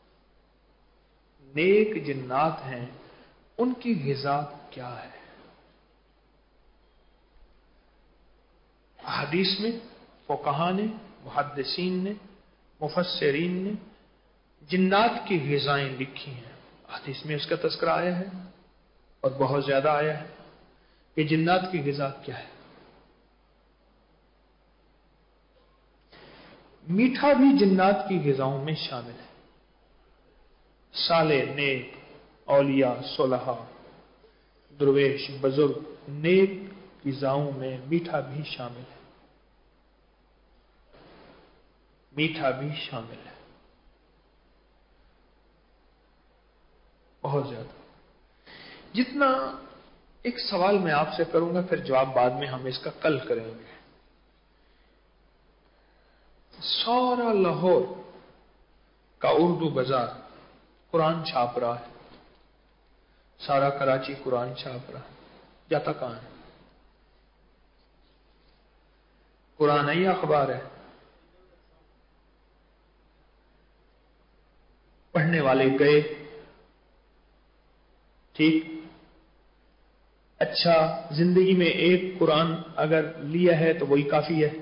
نیک جنات ہیں ان کی غذا کیا ہے؟ حدیث میں فقہا نے، محدثین نے، مفسرین نے جنات کی غذائیں لکھی ہیں. حدیث میں اس کا تذکرہ آیا ہے اور بہت زیادہ آیا ہے کہ جنات کی غذا کیا ہے. میٹھا بھی جنات کی غذاؤں میں شامل ہے. صالح، نیک، اولیاء، صلحاء، درویش، بزرگ، نیک غذاؤں میں میٹھا بھی شامل ہے. میٹھا بھی شامل ہے، بہت زیادہ. جتنا ایک سوال میں آپ سے کروں گا، پھر جواب بعد میں ہم اس کا کل کریں گے. سارا لاہور کا اردو بازار قرآن چھاپ رہا ہے، سارا کراچی قرآن چھاپ رہا ہے. جاتا کہاں ہے؟ قرآن ہے یا اخبار ہے؟ پڑھنے والے گئے، ٹھیک. اچھا، زندگی میں ایک قرآن اگر لیا ہے تو وہی کافی ہے.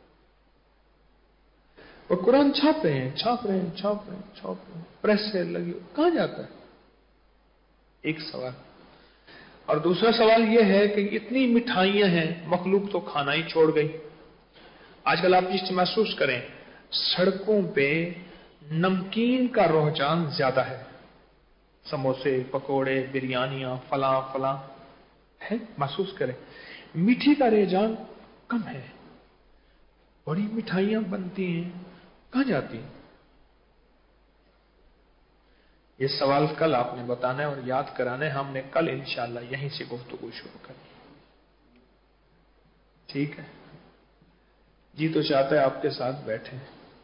اور قرآن چھاپ رہے ہیں، پریس سے لگی، کہاں جاتا ہے؟ ایک سوال. اور دوسرا سوال یہ ہے کہ اتنی مٹھائیاں ہیں، مخلوق تو کھانا ہی چھوڑ گئی. آج کل آپ جس محسوس کریں، سڑکوں پہ نمکین کا رجحان زیادہ ہے. سموسے، پکوڑے، بریانیاں، فلاں فلاں ہے، محسوس کریں. میٹھی کا رجحان کم ہے. بڑی مٹھائیاں بنتی ہیں، کہاں جاتی ہیں؟ یہ سوال کل آپ نے بتانا ہے اور یاد کرانا ہے. ہم نے کل انشاءاللہ یہیں سے گفتگو شروع کرنی. ٹھیک ہے؟ جی تو چاہتا ہے آپ کے ساتھ بیٹھیں،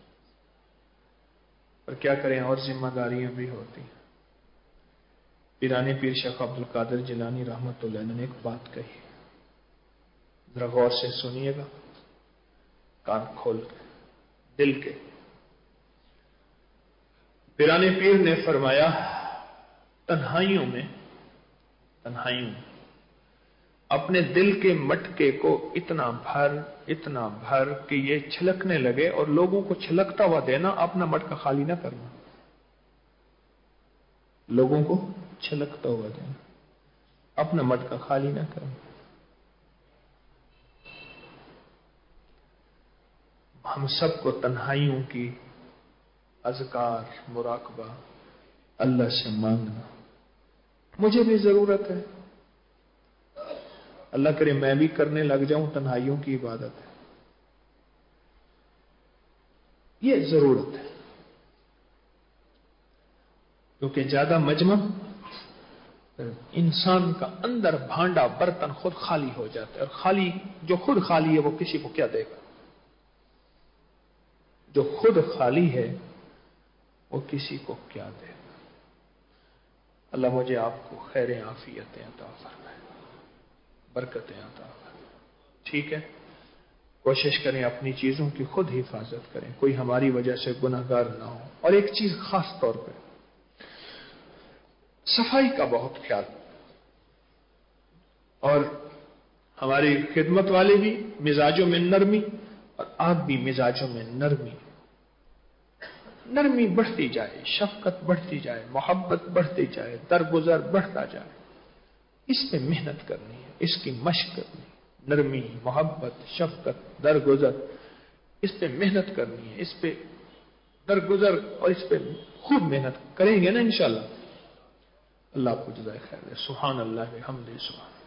پر کیا کریں، اور ذمہ داریاں بھی ہوتی ہیں. پیرانی پیر شیخ عبد القادر جیلانی رحمت اللہ علیہ نے ایک بات کہی، ذرا غور سے سنیے گا، کان کھول کے، دل کے. پیرانی پیر نے فرمایا، تنہائیوں میں اپنے دل کے مٹکے کو اتنا بھر کہ یہ چھلکنے لگے، اور لوگوں کو چھلکتا ہوا دینا، اپنا مٹکا خالی نہ کرنا. لوگوں کو چھلکتا ہوا دینا، اپنا مٹکا خالی نہ کرنا. ہم سب کو تنہائیوں کی اذکار، مراقبہ، اللہ سے مانگنا. مجھے بھی ضرورت ہے، اللہ کرے میں بھی کرنے لگ جاؤں تنہائیوں کی عبادت ہے. یہ ضرورت ہے، کیونکہ زیادہ مجمع انسان کا اندر بھانڈا برتن خود خالی ہو جاتا ہے. اور خالی، جو خود خالی ہے وہ کسی کو کیا دے گا؟ جو خود خالی ہے وہ کسی کو کیا دے گا؟ اللہ مجھے آپ کو خیر عافیتیں عطا فرمائے، برکتیں عطا فرمائے. ٹھیک ہے؟ کوشش کریں اپنی چیزوں کی خود حفاظت کریں، کوئی ہماری وجہ سے گناہگار نہ ہو. اور ایک چیز خاص طور پہ، صفائی کا بہت خیال. اور ہماری خدمت والے بھی مزاجوں میں نرمی، اور آپ بھی مزاجوں میں نرمی بڑھتی جائے، شفقت بڑھتی جائے، محبت بڑھتی جائے، درگزر بڑھتا جائے. اس پہ محنت کرنی ہے، اس کی مشق کرنی ہے. نرمی، محبت، شفقت، درگزر، اس پہ محنت کرنی ہے. اس پہ درگزر اور اس پہ خوب محنت کریں گے نا انشاءاللہ. اللہ آپ کو جزائے خیر دے. سبحان اللہ بحمدہ. سبحان